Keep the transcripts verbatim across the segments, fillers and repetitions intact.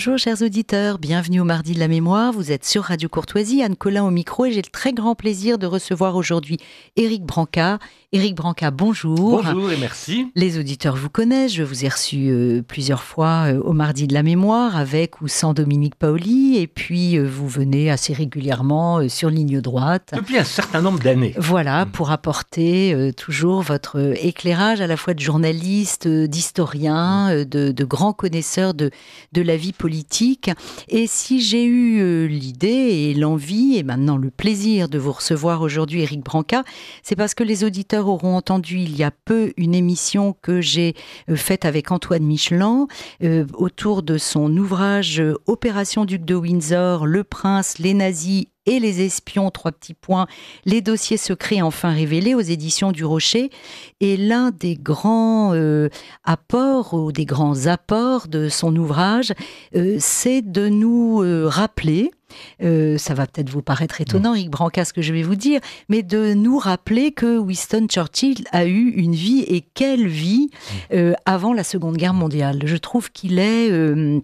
Bonjour chers auditeurs, bienvenue au Mardi de la Mémoire, vous êtes sur Radio Courtoisie, Anne Collin au micro et j'ai le très grand plaisir de recevoir aujourd'hui Éric Branca. Éric Branca, bonjour. Bonjour et merci. Les auditeurs vous connaissent, je vous ai reçu euh, plusieurs fois euh, au Mardi de la Mémoire avec ou sans Dominique Paoli et puis euh, vous venez assez régulièrement euh, sur Ligne Droite. Depuis un certain nombre d'années. Voilà, pour apporter euh, toujours votre euh, éclairage à la fois de journaliste, euh, d'historien, euh, de, de grands connaisseurs de, de la vie politique. Et si j'ai eu euh, l'idée et l'envie et maintenant le plaisir de vous recevoir aujourd'hui, Éric Branca, c'est parce que les auditeurs auront entendu il y a peu une émission que j'ai euh, faite avec Antoine Michelin euh, autour de son ouvrage euh, Opération Duc de Windsor, Le Prince, les nazis et les espions, trois petits points, les dossiers secrets enfin révélés aux éditions du Rocher. Et l'un des grands euh, apports ou des grands apports de son ouvrage, euh, c'est de nous euh, rappeler, euh, ça va peut-être vous paraître étonnant, Éric Branca, ce que je vais vous dire, mais de nous rappeler que Winston Churchill a eu une vie, et quelle vie, euh, avant la Seconde Guerre mondiale. Je trouve qu'il est... Euh,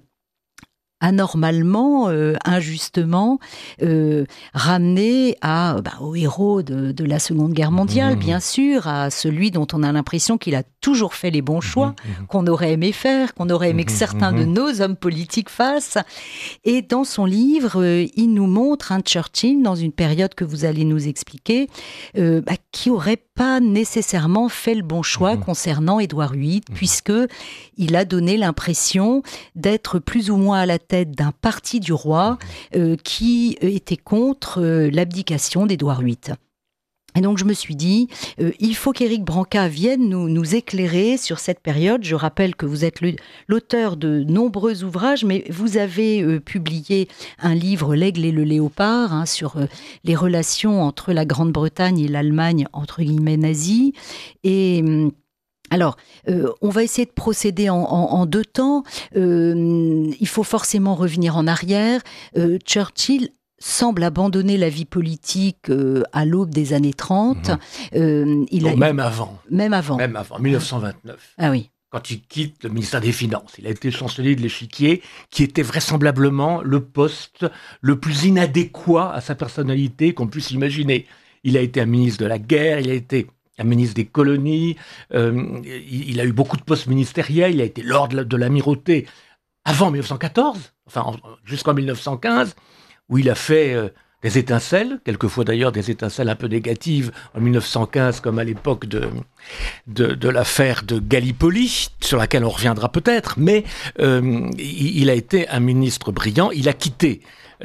anormalement, euh, injustement, euh, ramené à, bah, au héros de, de la Seconde Guerre mondiale, mmh. bien sûr, à celui dont on a l'impression qu'il a toujours fait les bons choix, mmh. qu'on aurait aimé faire, qu'on aurait aimé que certains mmh. de nos hommes politiques fassent. Et dans son livre, euh, il nous montre un Churchill, dans une période que vous allez nous expliquer, euh, bah, qui aurait pas nécessairement fait le bon choix mmh. concernant Édouard huit, mmh. puisque il a donné l'impression d'être plus ou moins à la tête d'un parti du roi euh, qui était contre euh, l'abdication d'Édouard huit. Et donc je me suis dit, euh, il faut qu'Éric Branca vienne nous, nous éclairer sur cette période. Je rappelle que vous êtes le, l'auteur de nombreux ouvrages, mais vous avez euh, publié un livre, L'Aigle et le Léopard, hein, sur euh, les relations entre la Grande-Bretagne et l'Allemagne, entre guillemets, nazie. Et... Euh, Alors, euh, on va essayer de procéder en, en, en deux temps. Euh, il faut forcément revenir en arrière. Euh, Churchill semble abandonner la vie politique euh, à l'aube des années trente. Mmh. Euh, il non, a... Même avant. Même avant. Même avant, dix-neuf cent vingt-neuf. Ah oui. Quand il quitte le ministère des Finances. Il a été chancelier de l'Échiquier, qui était vraisemblablement le poste le plus inadéquat à sa personnalité qu'on puisse imaginer. Il a été un ministre de la guerre, il a été... un ministre des colonies, euh, il, il a eu beaucoup de postes ministériels, il a été lord de l'amirauté avant dix-neuf cent quatorze, enfin en, jusqu'en dix-neuf cent quinze, où il a fait euh, des étincelles, quelquefois d'ailleurs des étincelles un peu négatives en dix-neuf cent quinze, comme à l'époque de, de, de l'affaire de Gallipoli, sur laquelle on reviendra peut-être, mais euh, il, il a été un ministre brillant, il a quitté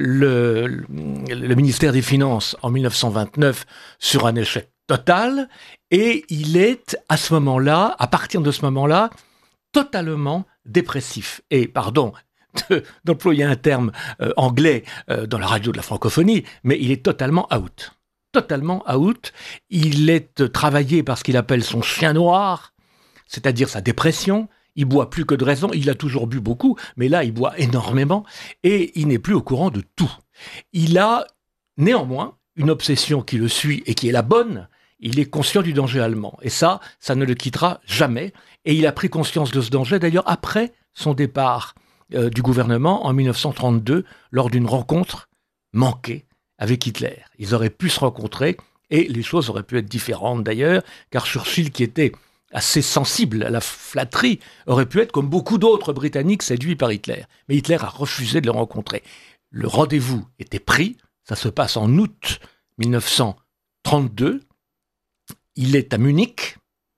le, le, le ministère des Finances en dix-neuf cent vingt-neuf sur un échec total, et il est à ce moment-là, à partir de ce moment-là, totalement dépressif. Et, pardon de, d'employer un terme euh, anglais euh, dans la radio de la francophonie, mais il est totalement out. Totalement out. Il est travaillé par ce qu'il appelle son chien noir, c'est-à-dire sa dépression. Il boit plus que de raison, il a toujours bu beaucoup, mais là, il boit énormément, et il n'est plus au courant de tout. Il a, néanmoins, une obsession qui le suit et qui est la bonne. Il est conscient du danger allemand. Et ça, ça ne le quittera jamais. Et il a pris conscience de ce danger, d'ailleurs, après son départ euh, du gouvernement en dix-neuf cent trente-deux, lors d'une rencontre manquée avec Hitler. Ils auraient pu se rencontrer, et les choses auraient pu être différentes, d'ailleurs, car Churchill, qui était assez sensible à la flatterie, aurait pu être, comme beaucoup d'autres Britanniques, séduit par Hitler. Mais Hitler a refusé de le rencontrer. Le rendez-vous était pris, ça se passe en août dix-neuf cent trente-deux, il est à Munich.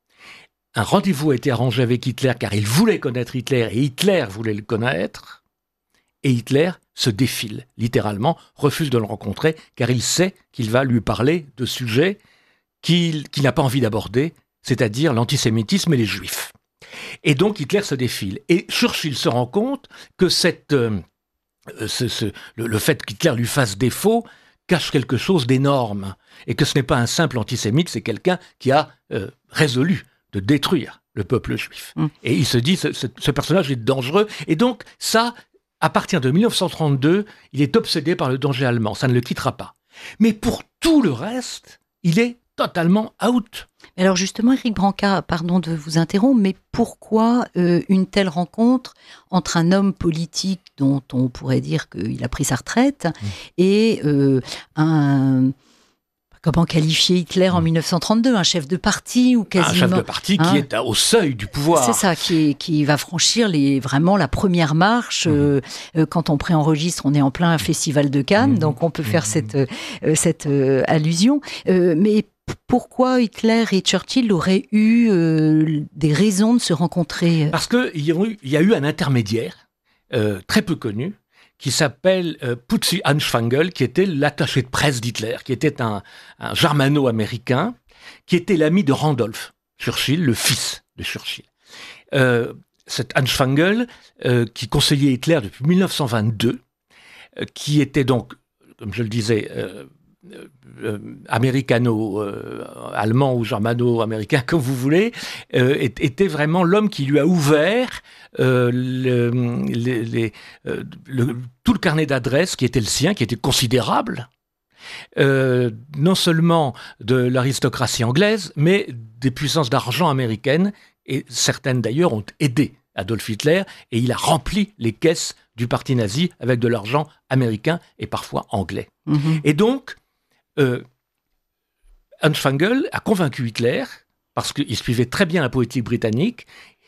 Un rendez-vous a été arrangé avec Hitler car il voulait connaître Hitler et Hitler voulait le connaître. Et Hitler se défile, littéralement, refuse de le rencontrer car il sait qu'il va lui parler de sujets qu'il, qu'il n'a pas envie d'aborder, c'est-à-dire l'antisémitisme et les juifs. Et donc Hitler se défile. Et Churchill se rend compte que cette, euh, ce, ce, le, le fait qu'Hitler lui fasse défaut cache quelque chose d'énorme, et que ce n'est pas un simple antisémite, c'est quelqu'un qui a euh, résolu de détruire le peuple juif. Mmh. Et il se dit, ce, ce, ce personnage est dangereux, et donc ça, à partir de dix-neuf cent trente-deux, il est obsédé par le danger allemand, ça ne le quittera pas. Mais pour tout le reste, il est totalement out. Alors justement, Éric Branca, pardon de vous interrompre, mais pourquoi euh, une telle rencontre entre un homme politique dont on pourrait dire qu'il a pris sa retraite mmh. et euh, un... Comment qualifier Hitler en dix-neuf cent trente-deux, un chef de parti ou quasiment... Un chef de parti hein, qui est au seuil du pouvoir. C'est ça, qui, est, qui va franchir les, vraiment la première marche. Mmh. Euh, euh, quand on préenregistre, on est en plein festival de Cannes, mmh. donc on peut faire mmh. cette, euh, cette euh, allusion. Euh, mais pourquoi Hitler et Churchill auraient eu euh, des raisons de se rencontrer? Parce qu'il y a eu, il y a eu un intermédiaire, euh, très peu connu, qui s'appelle euh, Putzi Hanschfangel, qui était l'attaché de presse d'Hitler, qui était un, un germano-américain, qui était l'ami de Randolph Churchill, le fils de Churchill. Euh, cet Hanschfangel, euh, qui conseillait Hitler depuis dix-neuf cent vingt-deux, euh, qui était donc, comme je le disais, euh, euh, américano-allemand euh, ou germano-américain, comme vous voulez, euh, était vraiment l'homme qui lui a ouvert Euh, le, les, les, euh, le, tout le carnet d'adresses qui était le sien, qui était considérable, euh, non seulement de l'aristocratie anglaise, mais des puissances d'argent américaines, et certaines d'ailleurs ont aidé Adolf Hitler, et il a rempli les caisses du parti nazi avec de l'argent américain et parfois anglais. Mmh. Et donc, euh, Hanschfangel a convaincu Hitler, parce qu'il suivait très bien la politique britannique,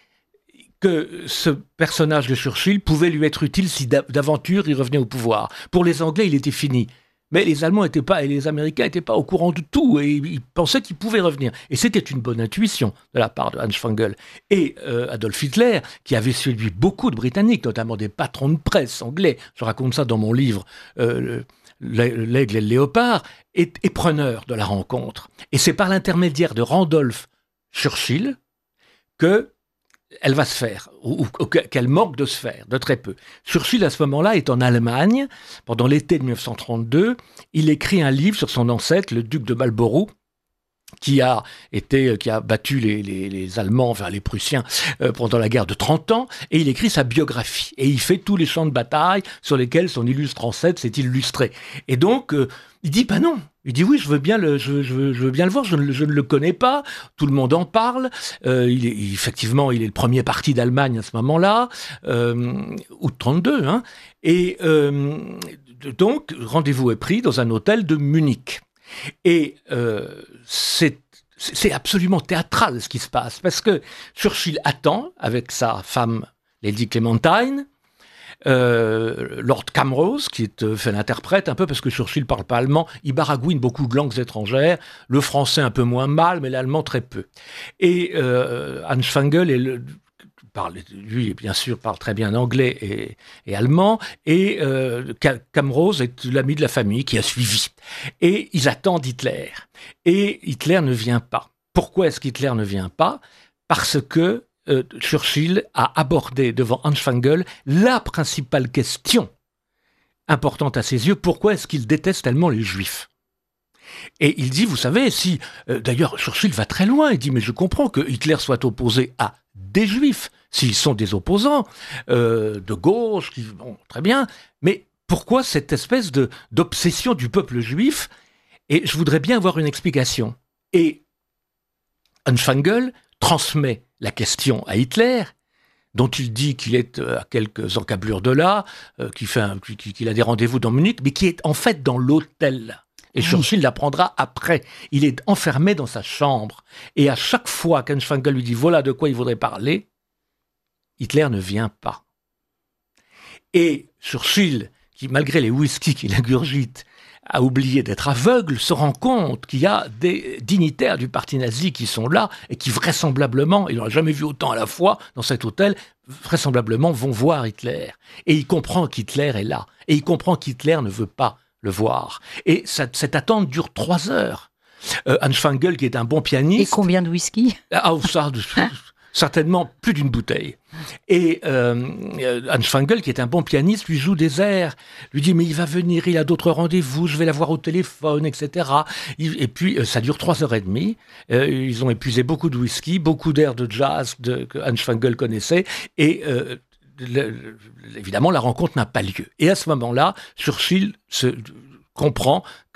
que ce personnage de Churchill pouvait lui être utile si d'aventure il revenait au pouvoir. Pour les Anglais, il était fini. Mais les Allemands étaient pas, et les Américains n'étaient pas au courant de tout, et ils pensaient qu'il pouvait revenir. Et c'était une bonne intuition de la part de Hanschfangel. Et euh, Adolf Hitler, qui avait séduit beaucoup de Britanniques, notamment des patrons de presse anglais, je raconte ça dans mon livre, euh, L'Aigle et le Léopard, est, est preneur de la rencontre. Et c'est par l'intermédiaire de Randolph Churchill que elle va se faire, ou, ou qu'elle manque de se faire, de très peu. Churchill, à ce moment-là, est en Allemagne. Pendant l'été de dix-neuf cent trente-deux, il écrit un livre sur son ancêtre, le duc de Marlborough, qui a été, qui a battu les, les, les Allemands, enfin les Prussiens, euh, pendant la guerre de trente ans, et il écrit sa biographie. Et il fait tous les champs de bataille sur lesquels son illustre ancêtre s'est illustré. Et donc, euh, il dit, bah non. Il dit oui, je veux bien le, je, je, je veux bien le voir. Je ne, je ne le connais pas. Tout le monde en parle. Euh, il est, il, effectivement, il est le premier parti d'Allemagne à ce moment-là, euh, août trente-deux. Hein, et euh, donc, rendez-vous est pris dans un hôtel de Munich. Et euh, c'est, c'est absolument théâtral ce qui se passe, parce que Churchill attend avec sa femme Lady Clementine. Euh, Lord Camrose, qui est, euh, fait l'interprète un peu, parce que Churchill parle pas allemand, il baragouine beaucoup de langues étrangères, le français un peu moins mal, mais l'allemand très peu. Et euh, Hanschfangel est le, parle, lui, bien sûr, parle très bien anglais et, et allemand, et euh, Camrose est l'ami de la famille qui a suivi. Et ils attendent Hitler. Et Hitler ne vient pas. Pourquoi est-ce qu'Hitler ne vient pas ? Parce que Euh, Churchill a abordé devant Hanschfangel la principale question importante à ses yeux. Pourquoi est-ce qu'il déteste tellement les Juifs ? Et il dit, vous savez, si... Euh, d'ailleurs, Churchill va très loin. Il dit, mais je comprends que Hitler soit opposé à des Juifs, s'ils sont des opposants euh, de gauche, qui, bon, très bien. Mais pourquoi cette espèce de, d'obsession du peuple juif ? Et je voudrais bien avoir une explication. Et Hanschfangel transmet la question à Hitler, dont il dit qu'il est à quelques encablures de là, euh, qu'il, fait un, qu'il a des rendez-vous dans Munich, mais qui est en fait dans l'hôtel. Et oui. Churchill l'apprendra après. Il est enfermé dans sa chambre. Et à chaque fois qu'Hanschfangel lui dit « voilà de quoi il voudrait parler », Hitler ne vient pas. Et Churchill, qui malgré les whisky qu'il ingurgite, a oublié d'être aveugle, se rend compte qu'il y a des dignitaires du parti nazi qui sont là et qui vraisemblablement, il n'aura jamais vu autant à la fois dans cet hôtel, vraisemblablement vont voir Hitler. Et il comprend qu'Hitler est là. Et il comprend qu'Hitler ne veut pas le voir. Et cette, cette attente dure trois heures. Euh, Hanschfangel, qui est un bon pianiste... Et combien de whisky ? Ah, ça... Certainement plus d'une bouteille. Et euh, Hanschfangel, qui est un bon pianiste, lui joue des airs, lui dit « mais il va venir, il a d'autres rendez-vous, je vais l'avoir au téléphone, et cetera » Et puis, ça dure trois heures et demie. Euh, ils ont épuisé beaucoup de whisky, beaucoup d'airs de jazz de, que Hanschfangel connaissait, et euh, le, le, évidemment, la rencontre n'a pas lieu. Et à ce moment-là, Churchill se comprend que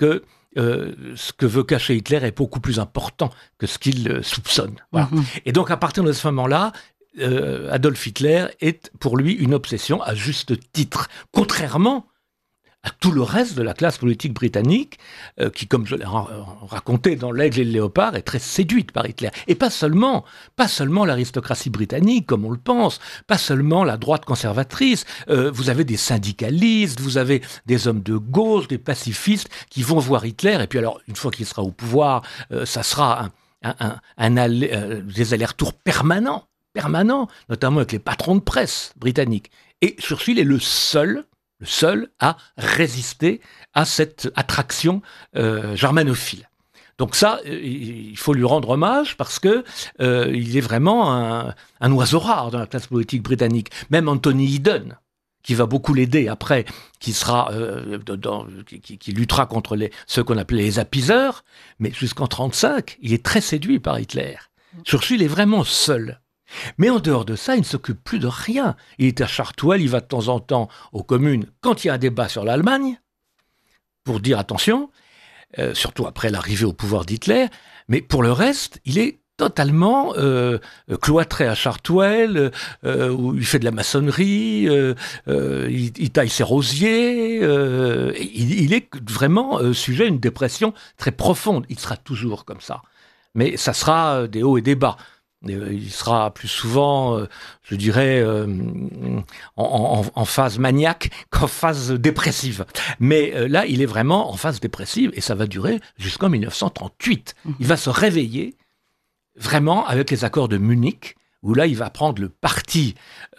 euh, ce que veut cacher Hitler est beaucoup plus important que ce qu'il euh, soupçonne. Voilà. Mmh. Et donc, à partir de ce moment-là, euh, Adolf Hitler est pour lui une obsession à juste titre, contrairement à tout le reste de la classe politique britannique, euh, qui, comme je l'ai ra- raconté dans L'Aigle et le Léopard, est très séduite par Hitler. Et pas seulement, pas seulement l'aristocratie britannique, comme on le pense, pas seulement la droite conservatrice. Euh, vous avez des syndicalistes, vous avez des hommes de gauche, des pacifistes qui vont voir Hitler. Et puis alors, une fois qu'il sera au pouvoir, euh, ça sera un, un, un, un aller, euh, des allers-retours permanents, permanents, notamment avec les patrons de presse britanniques. Et Churchill est le seul le seul à résister à cette attraction euh, germanophile. Donc ça, il faut lui rendre hommage parce que euh, il est vraiment un, un oiseau rare dans la classe politique britannique. Même Anthony Eden, qui va beaucoup l'aider après, qui sera, euh, dans, qui, qui luttera contre les, ceux qu'on appelait les apiseurs, mais jusqu'en trente-cinq, il est très séduit par Hitler. Churchill est vraiment seul. Mais en dehors de ça, il ne s'occupe plus de rien. Il est à Chartwell, il va de temps en temps aux communes quand il y a un débat sur l'Allemagne, pour dire attention, euh, surtout après l'arrivée au pouvoir d'Hitler. Mais pour le reste, il est totalement euh, cloîtré à Chartwell, euh, où il fait de la maçonnerie, euh, euh, il, il taille ses rosiers. Euh, il, il est vraiment euh, sujet à une dépression très profonde. Il sera toujours comme ça. Mais ça sera des hauts et des bas. Il sera plus souvent, je dirais, en, en, en phase maniaque qu'en phase dépressive. Mais là, il est vraiment en phase dépressive et ça va durer jusqu'en dix-neuf cent trente-huit. Il va se réveiller vraiment avec les accords de Munich, où là, il va prendre le parti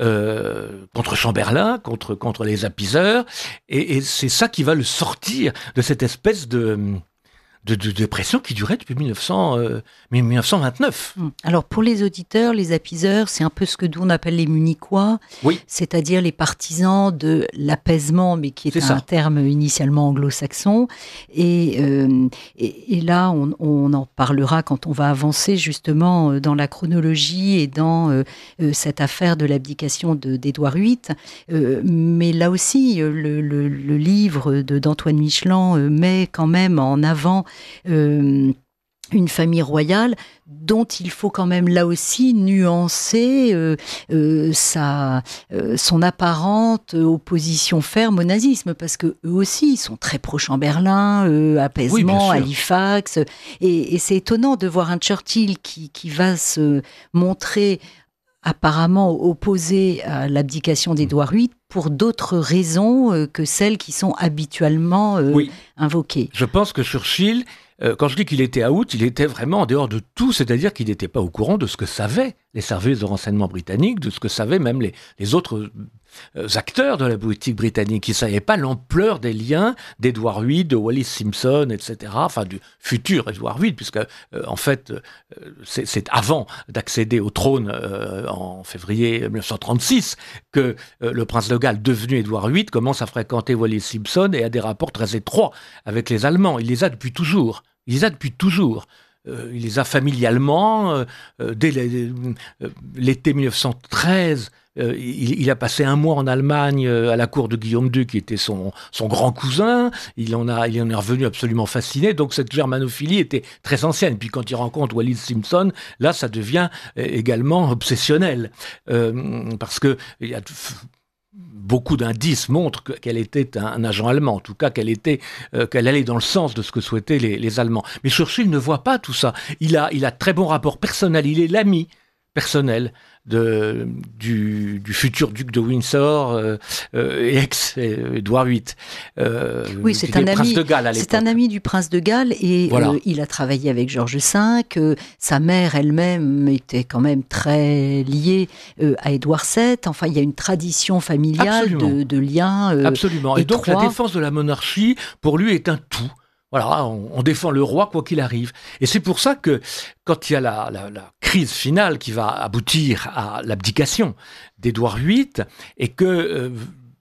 euh, contre Chamberlain, contre, contre les apiseurs, et, et c'est ça qui va le sortir de cette espèce de... De, de dépression qui durait depuis mille neuf cents, euh, mille neuf cent vingt-neuf. Alors pour les auditeurs, les apiseurs, c'est un peu ce que nous on appelle les Munichois, oui. C'est-à-dire les partisans de l'apaisement, mais qui est, est un ça. terme initialement anglo-saxon. Et, euh, et, et là, on, on en parlera quand on va avancer justement dans la chronologie et dans euh, cette affaire de l'abdication de, d'Édouard huit. Euh, mais là aussi, le, le, le livre de, d'Antoine Michelan met quand même en avant Euh, une famille royale dont il faut quand même là aussi nuancer euh, euh, sa, euh, son apparente opposition ferme au nazisme, parce que eux aussi ils sont très pro-Chamberlain, euh, apaisement, oui, Halifax, et, et c'est étonnant de voir un Churchill qui, qui va se montrer apparemment opposé à l'abdication d'Édouard huit pour d'autres raisons euh, que celles qui sont habituellement euh, oui. invoquées. Je pense que Churchill, euh, quand je dis qu'il était out, il était vraiment en dehors de tout, c'est-à-dire qu'il n'était pas au courant de ce que savaient les services de renseignement britanniques, de ce que savaient même les, les autres euh, acteurs de la politique britannique. Ils ne savaient pas l'ampleur des liens d'Édouard huit, de Wallis Simpson, et cetera, enfin du futur Édouard huit, puisque euh, en fait, euh, c'est, c'est avant d'accéder au trône euh, en février dix-neuf cent trente-six que euh, le prince de Galles, devenu Édouard huit, commence à fréquenter Wallis Simpson et a des rapports très étroits avec les Allemands. Il les a depuis toujours. Il les a depuis toujours. Euh, il les a familialement. Euh, euh, dès les, euh, l'été dix-neuf cent treize, euh, il, il a passé un mois en Allemagne euh, à la cour de Guillaume deux, qui était son, son grand cousin. Il en, a, il en est revenu absolument fasciné. Donc cette germanophilie était très ancienne. Puis quand il rencontre Wallis Simpson, là, ça devient euh, également obsessionnel. Euh, parce que il y a... beaucoup d'indices montrent qu'elle était un agent allemand, en tout cas qu'elle était, euh, qu'elle allait dans le sens de ce que souhaitaient les, les Allemands. Mais Churchill ne voit pas tout ça. Il a, il a très bon rapport personnel. Il est l'ami personnel de, du, du futur duc de Windsor euh, euh, et ex-Édouard huit. Euh, oui, c'est un, ami, de Galles à c'est un ami du prince de Galles et voilà. euh, il a travaillé avec Georges cinq. Euh, sa mère elle-même était quand même très liée euh, à Édouard sept. Enfin, il y a une tradition familiale de, de liens euh, Absolument. Et étroits. Donc la défense de la monarchie, pour lui, est un tout. Voilà, on, on défend le roi quoi qu'il arrive. Et c'est pour ça que quand il y a la, la, la crise finale qui va aboutir à l'abdication d'Édouard huit, et que euh,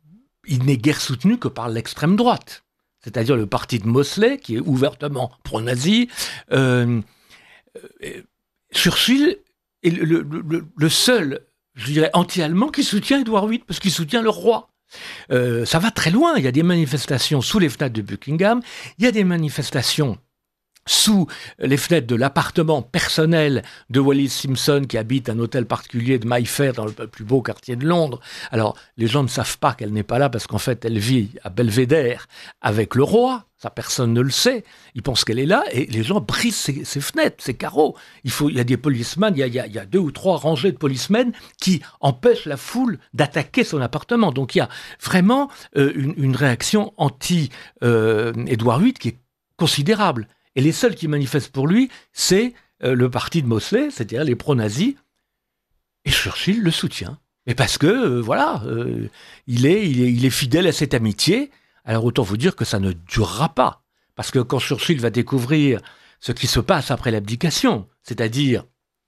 il n'est guère soutenu que par l'extrême droite, c'est-à-dire le parti de Mosley, qui est ouvertement pro-nazi, euh, euh, Churchill est le, le, le, le seul, je dirais, anti-allemand qui soutient Édouard huit, parce qu'il soutient le roi. Euh, ça va très loin. Il y a des manifestations sous les fenêtres de Buckingham, il y a des manifestations sous les fenêtres de l'appartement personnel de Wallis Simpson, qui habite un hôtel particulier de Mayfair, dans le plus beau quartier de Londres. Alors, les gens ne savent pas qu'elle n'est pas là, parce qu'en fait, elle vit à Belvédère avec le roi. Ça, personne ne le sait. Ils pensent qu'elle est là, et les gens brisent ses, ses fenêtres, ses carreaux. Il faut, il y a des policemen, il y a, il y a, il y a deux ou trois rangées de policemen qui empêchent la foule d'attaquer son appartement. Donc, il y a vraiment euh, une, une réaction anti-Édouard huit qui est considérable. Et les seuls qui manifestent pour lui, c'est euh, le parti de Mosley, c'est-à-dire les pro-nazis, et Churchill le soutient. Mais parce que, euh, voilà, euh, il, est, il, est, il est fidèle à cette amitié. Alors autant vous dire que ça ne durera pas. Parce que quand Churchill va découvrir ce qui se passe après l'abdication, c'est-à-dire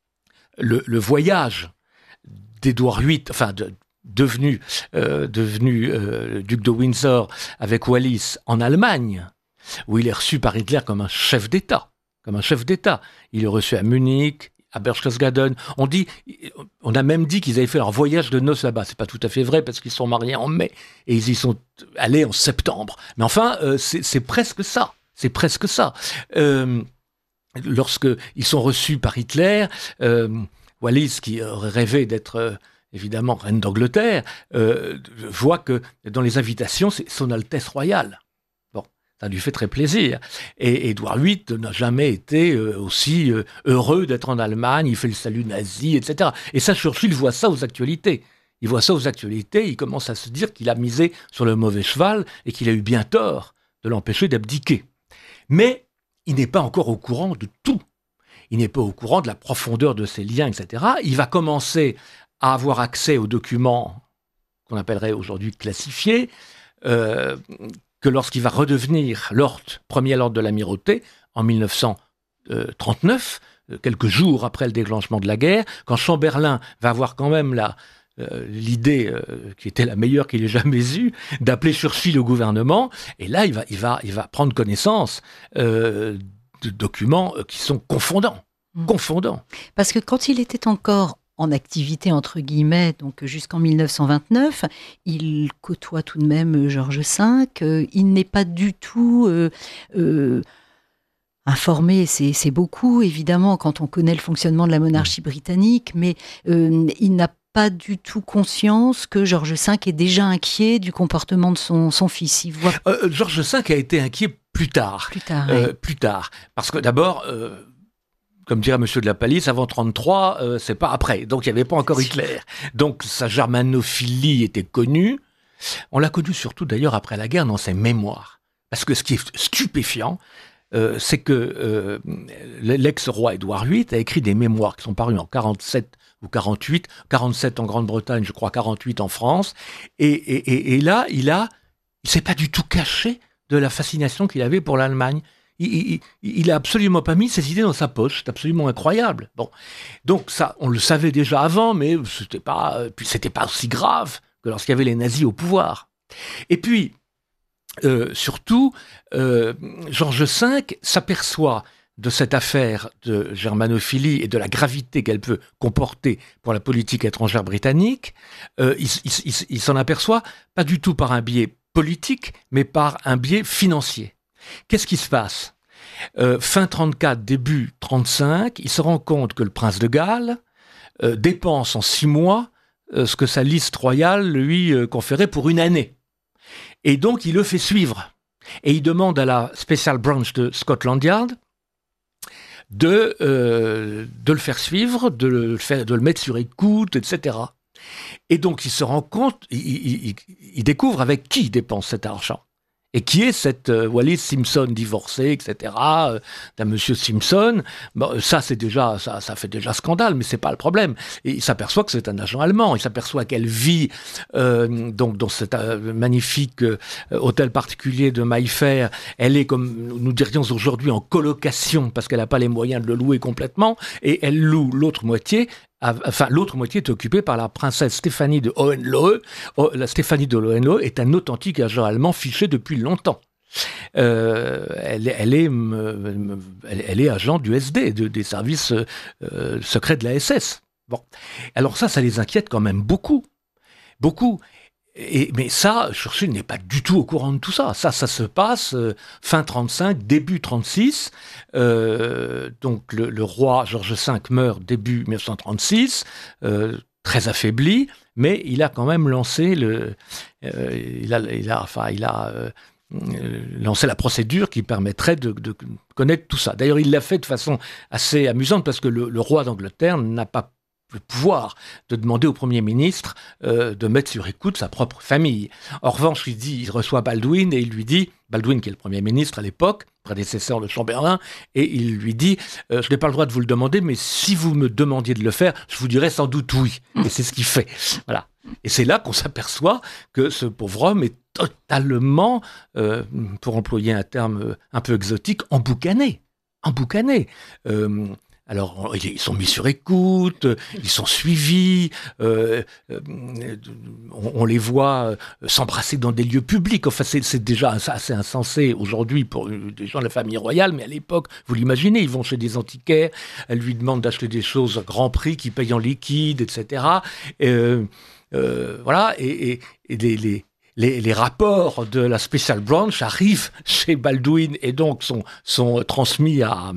le, le voyage d'Édouard huit, enfin de, devenu, euh, devenu euh, duc de Windsor avec Wallis en Allemagne, où il est reçu par Hitler comme un chef d'État, comme un chef d'État. Il est reçu à Munich, à Berchtesgaden. On dit, on a même dit qu'ils avaient fait leur voyage de noces là-bas. C'est pas tout à fait vrai parce qu'ils sont mariés en mai et ils y sont allés en septembre. Mais enfin, euh, c'est, c'est presque ça. C'est presque ça. Euh, lorsque ils sont reçus par Hitler, euh, Wallis, qui aurait rêvé d'être euh, évidemment reine d'Angleterre, euh, voit que dans les invitations, c'est Son Altesse royale. Ça lui fait très plaisir. Et Édouard huit n'a jamais été euh, aussi euh, heureux d'être en Allemagne, il fait le salut nazi, et cetera. Et ça, Churchill voit ça aux actualités. Il voit ça aux actualités, il commence à se dire qu'il a misé sur le mauvais cheval et qu'il a eu bien tort de l'empêcher d'abdiquer. Mais il n'est pas encore au courant de tout. Il n'est pas au courant de la profondeur de ses liens, et cetera. Il va commencer à avoir accès aux documents qu'on appellerait aujourd'hui classifiés, euh, que lorsqu'il va redevenir lord, premier lord de l'amirauté, en mille neuf cent trente-neuf, quelques jours après le déclenchement de la guerre, quand Chamberlain va avoir quand même la, euh, l'idée, euh, qui était la meilleure qu'il ait jamais eue, d'appeler Churchill au gouvernement, et là, il va, il va, il va prendre connaissance euh, de documents qui sont confondants, mmh. confondants. Parce que quand il était encore en activité, entre guillemets, donc jusqu'en mille neuf cent vingt-neuf, il côtoie tout de même George cinq, euh, il n'est pas du tout euh, euh, informé, c'est, c'est beaucoup évidemment quand on connaît le fonctionnement de la monarchie britannique, mais euh, il n'a pas du tout conscience que George cinq est déjà inquiet du comportement de son, son fils. Il voit... euh, George cinq a été inquiet plus tard. Plus tard, euh, ouais. plus tard. Parce que d'abord... Euh... Comme dirait Monsieur de la Palisse, avant trente-trois, euh, c'est pas après. Donc, il n'y avait pas encore Hitler. Donc, sa germanophilie était connue. On l'a connue surtout, d'ailleurs, après la guerre, dans ses mémoires. Parce que ce qui est stupéfiant, euh, c'est que euh, l'ex-roi Édouard huit a écrit des mémoires qui sont parus en quarante-sept ou quarante-huit, quarante-sept en Grande-Bretagne, je crois quarante-huit en France. Et, et, et, et là, il a, il s'est pas du tout caché de la fascination qu'il avait pour l'Allemagne. Il, il, il a absolument pas mis ses idées dans sa poche. C'est absolument incroyable. Bon, donc ça, on le savait déjà avant, mais c'était pas, puis c'était pas aussi grave que lorsqu'il y avait les nazis au pouvoir. Et puis, euh, surtout, euh, George cinq s'aperçoit de cette affaire de germanophilie et de la gravité qu'elle peut comporter pour la politique étrangère britannique. Euh, il, il, il, il s'en aperçoit pas du tout par un biais politique, mais par un biais financier. Qu'est-ce qui se passe ? euh, Fin trente-quatre, début trente-cinq, il se rend compte que le prince de Galles euh, dépense en six mois euh, ce que sa liste royale lui euh, conférait pour une année. Et donc, il le fait suivre. Et il demande à la Special Branch de Scotland Yard de, euh, de le faire suivre, de le, faire, de le mettre sur écoute, et cetera. Et donc, il se rend compte, il, il, il, il découvre avec qui il dépense cet argent. Et qui est cette euh, Wallis Simpson divorcée, et cetera, euh, d'un monsieur Simpson. Bon, ça, c'est déjà, ça, ça fait déjà scandale, mais c'est pas le problème. Et il s'aperçoit que c'est un agent allemand. Il s'aperçoit qu'elle vit euh, donc dans cet euh, magnifique euh, hôtel particulier de Mayfair. Elle est, comme nous dirions aujourd'hui, en colocation parce qu'elle n'a pas les moyens de le louer complètement. Et elle loue l'autre moitié. Enfin, l'autre moitié est occupée par la princesse Stéphanie de Hohenlohe. Oh, la Stéphanie de Hohenlohe est un authentique agent allemand fiché depuis longtemps. Euh, elle, elle, est, euh, elle, elle est agent du S D, de, des services euh, secrets de la S S. Bon, alors ça, ça les inquiète quand même beaucoup, beaucoup. Et, mais ça, Churchill n'est pas du tout au courant de tout ça. Ça, ça se passe euh, fin trente-cinq, début trente-six. Euh, donc le, le roi George cinq meurt début dix-neuf cent trente-six, euh, très affaibli, mais il a quand même lancé le, euh, il a, il a, enfin, il a euh, lancé la procédure qui permettrait de, de connaître tout ça. D'ailleurs, il l'a fait de façon assez amusante parce que le, le roi d'Angleterre n'a pas le pouvoir de demander au Premier ministre euh, de mettre sur écoute sa propre famille. En revanche, il, dit, il reçoit Baldwin et il lui dit, Baldwin qui est le Premier ministre à l'époque, prédécesseur de Chamberlain, et il lui dit euh, « Je n'ai pas le droit de vous le demander, mais si vous me demandiez de le faire, je vous dirais sans doute oui. » Et c'est ce qu'il fait. Voilà. Et c'est là qu'on s'aperçoit que ce pauvre homme est totalement, euh, pour employer un terme un peu exotique, emboucané. Emboucané. Euh, Alors, ils sont mis sur écoute, ils sont suivis, euh, euh, on, on les voit s'embrasser dans des lieux publics. Enfin, c'est, c'est déjà assez insensé aujourd'hui pour des gens de la famille royale, mais à l'époque, vous l'imaginez, ils vont chez des antiquaires, elles lui demandent d'acheter des choses à grand prix, qu'ils payent en liquide, et cetera. Euh, euh, voilà, et, et, et les... les Les, les rapports de la Special Branch arrivent chez Baldwin et donc sont, sont transmis à,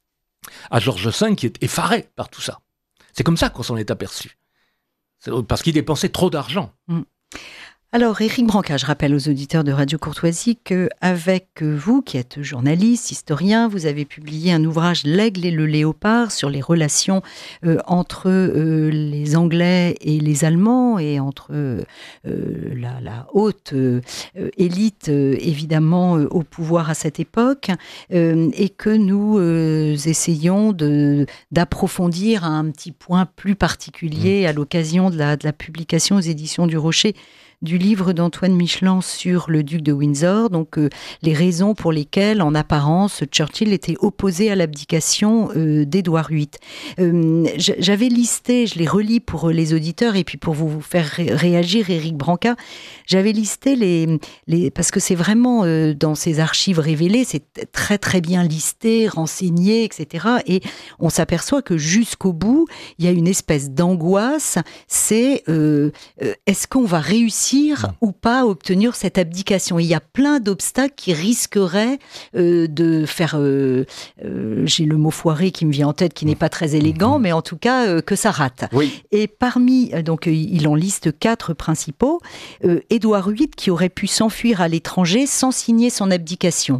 à George cinq qui est effaré par tout ça. C'est comme ça qu'on s'en est aperçu. C'est parce qu'il dépensait trop d'argent. Mmh. Alors, Éric Branca, je rappelle aux auditeurs de Radio Courtoisie qu'avec vous, qui êtes journaliste, historien, vous avez publié un ouvrage « L'aigle et le léopard » sur les relations euh, entre euh, les Anglais et les Allemands et entre euh, la, la haute euh, élite, euh, évidemment, euh, au pouvoir à cette époque, euh, et que nous euh, essayons de, d'approfondir à un petit point plus particulier à l'occasion de la, de la publication aux éditions du Rocher du livre d'Antoine Michelan sur le duc de Windsor, donc euh, les raisons pour lesquelles, en apparence, Churchill était opposé à l'abdication euh, d'Édouard huit. Euh, j'avais listé, je les relis pour les auditeurs et puis pour vous faire ré- réagir, Éric Branca, j'avais listé les, les parce que c'est vraiment euh, dans ces archives révélées, c'est très très bien listé, renseigné, et cetera. Et on s'aperçoit que jusqu'au bout, il y a une espèce d'angoisse, c'est euh, euh, est-ce qu'on va réussir ou pas à obtenir cette abdication. Il y a plein d'obstacles qui risqueraient euh, de faire, euh, euh, j'ai le mot foiré qui me vient en tête, qui n'est pas très élégant, mais en tout cas euh, que ça rate. Oui. Et parmi, donc il en liste quatre principaux, euh, Édouard huit qui aurait pu s'enfuir à l'étranger sans signer son abdication.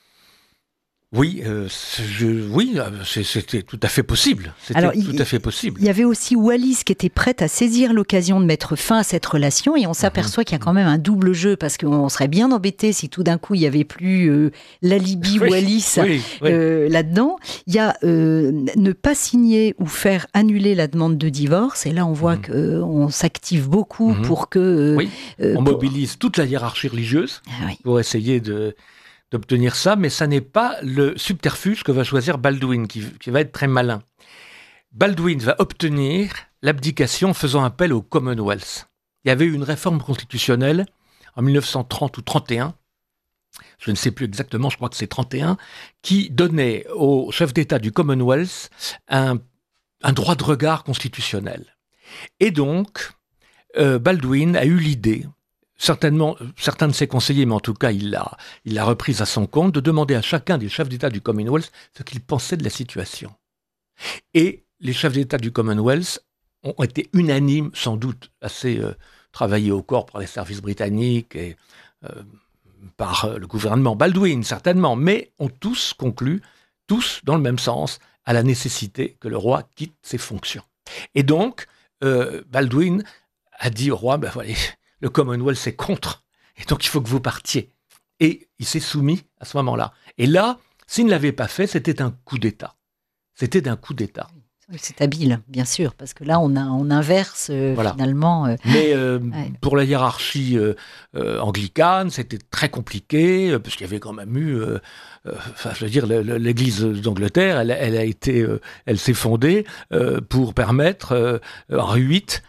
Oui, euh, je, oui, c'est, c'était tout à fait possible. C'était Alors, tout il, à fait possible. Il y avait aussi Wallis qui était prête à saisir l'occasion de mettre fin à cette relation et on s'aperçoit mmh. qu'il y a quand même un double jeu parce qu'on serait bien embêté si tout d'un coup il n'y avait plus euh, l'alibi oui, Wallis oui, oui. Euh, là-dedans. Il y a euh, ne pas signer ou faire annuler la demande de divorce et là on voit mmh. qu'on s'active beaucoup mmh. pour que... Euh, oui. euh, on pour... mobilise toute la hiérarchie religieuse ah, oui. pour essayer de... d'obtenir ça, mais ça n'est pas le subterfuge que va choisir Baldwin, qui, qui va être très malin. Baldwin va obtenir l'abdication en faisant appel au Commonwealth. Il y avait eu une réforme constitutionnelle en dix-neuf cent trente ou trente et un, je ne sais plus exactement, je crois que c'est trente et un, qui donnait au chef d'État du Commonwealth un, un droit de regard constitutionnel. Et donc, euh, Baldwin a eu l'idée, certainement, certains de ses conseillers, mais en tout cas, il l'a, il l'a reprise à son compte, de demander à chacun des chefs d'État du Commonwealth ce qu'il pensait de la situation. Et les chefs d'État du Commonwealth ont été unanimes, sans doute assez euh, travaillés au corps par les services britanniques et euh, par euh, le gouvernement Baldwin, certainement, mais ont tous conclu, tous dans le même sens, à la nécessité que le roi quitte ses fonctions. Et donc, euh, Baldwin a dit au roi, ben voilà, le Commonwealth, c'est contre, et donc il faut que vous partiez. Et il s'est soumis à ce moment-là. Et là, s'il ne l'avait pas fait, c'était un coup d'État. C'était d'un coup d'État. C'est habile, bien sûr, parce que là, on, a, on inverse euh, voilà. finalement. Euh, Mais euh, ouais. pour la hiérarchie euh, euh, anglicane, c'était très compliqué, euh, parce qu'il y avait quand même eu, euh, euh, enfin, je veux dire, le, le, l'Église d'Angleterre, elle, elle a été, euh, elle s'est fondée euh, pour permettre euh, Henri huit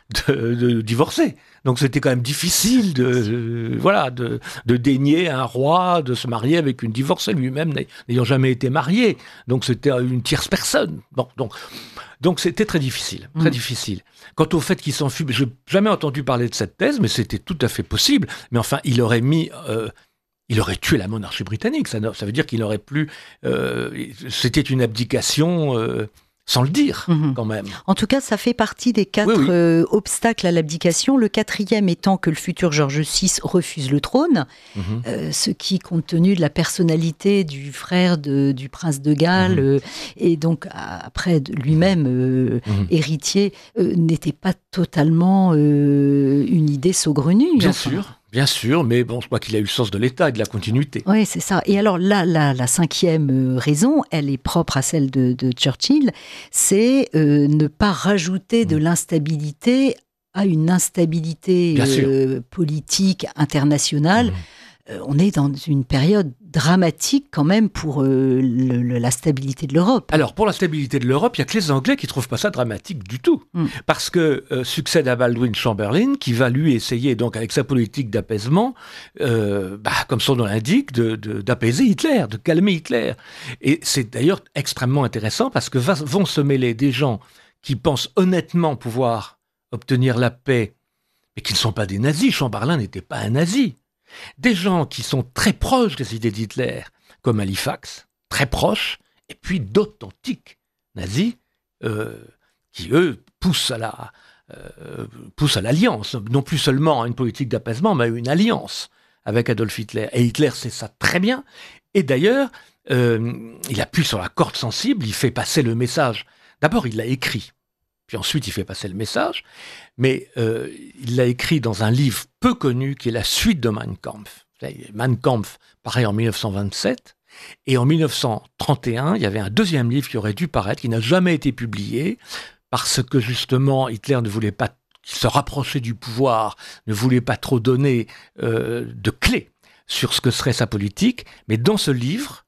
de, de divorcer. Donc c'était quand même difficile de, de voilà de, de dénier un roi de se marier avec une divorcée, lui-même n'ayant jamais été marié. Donc c'était une tierce personne. Bon, donc donc c'était très difficile, très mmh. difficile. Quant au fait qu'il s'enfuit, je n'ai jamais entendu parler de cette thèse, mais c'était tout à fait possible. Mais enfin, il aurait mis euh, il aurait tué la monarchie britannique. Ça, ça veut dire qu'il n'aurait plus. Euh, c'était une abdication. Euh, Sans le dire, mmh. quand même. En tout cas, ça fait partie des quatre oui, oui. Euh, obstacles à l'abdication. Le quatrième étant que le futur George six refuse le trône, mmh. euh, ce qui, compte tenu de la personnalité du frère de, du prince de Galles, mmh. euh, et donc après lui-même euh, mmh. héritier, euh, n'était pas totalement euh, une idée saugrenue. Bien enfin. sûr. Bien sûr, mais bon, je crois qu'il a eu le sens de l'État et de la continuité. Oui, c'est ça. Et alors là, la, la cinquième raison, elle est propre à celle de, de Churchill, c'est euh, ne pas rajouter de l'instabilité à une instabilité euh, politique internationale. Mmh. Euh, on est dans une période dramatique quand même pour euh, le, le, la stabilité de l'Europe. Alors, pour la stabilité de l'Europe, il n'y a que les Anglais qui ne trouvent pas ça dramatique du tout. Mm. Parce que euh, succède à Baldwin Chamberlain, qui va lui essayer, donc avec sa politique d'apaisement, euh, bah, comme son nom l'indique, de, de, d'apaiser Hitler, de calmer Hitler. Et c'est d'ailleurs extrêmement intéressant parce que va, vont se mêler des gens qui pensent honnêtement pouvoir obtenir la paix, mais qui ne sont pas des nazis. Chamberlain n'était pas un nazi. Des gens qui sont très proches des idées d'Hitler, comme Halifax, très proches, et puis d'authentiques nazis euh, qui, eux, poussent à, la, euh, poussent à l'alliance, non plus seulement à une politique d'apaisement, mais à une alliance avec Adolf Hitler. Et Hitler sait ça très bien. Et d'ailleurs, euh, il appuie sur la corde sensible, il fait passer le message. D'abord, il l'a écrit. Puis ensuite, il fait passer le message. Mais euh, il l'a écrit dans un livre peu connu qui est la suite de Mein Kampf. Mein Kampf paraît en dix-neuf cent vingt-sept. Et en dix-neuf cent trente et un, il y avait un deuxième livre qui aurait dû paraître, qui n'a jamais été publié, parce que justement, Hitler ne voulait pas se rapprocher du pouvoir, ne voulait pas trop donner euh, de clés sur ce que serait sa politique. Mais dans ce livre,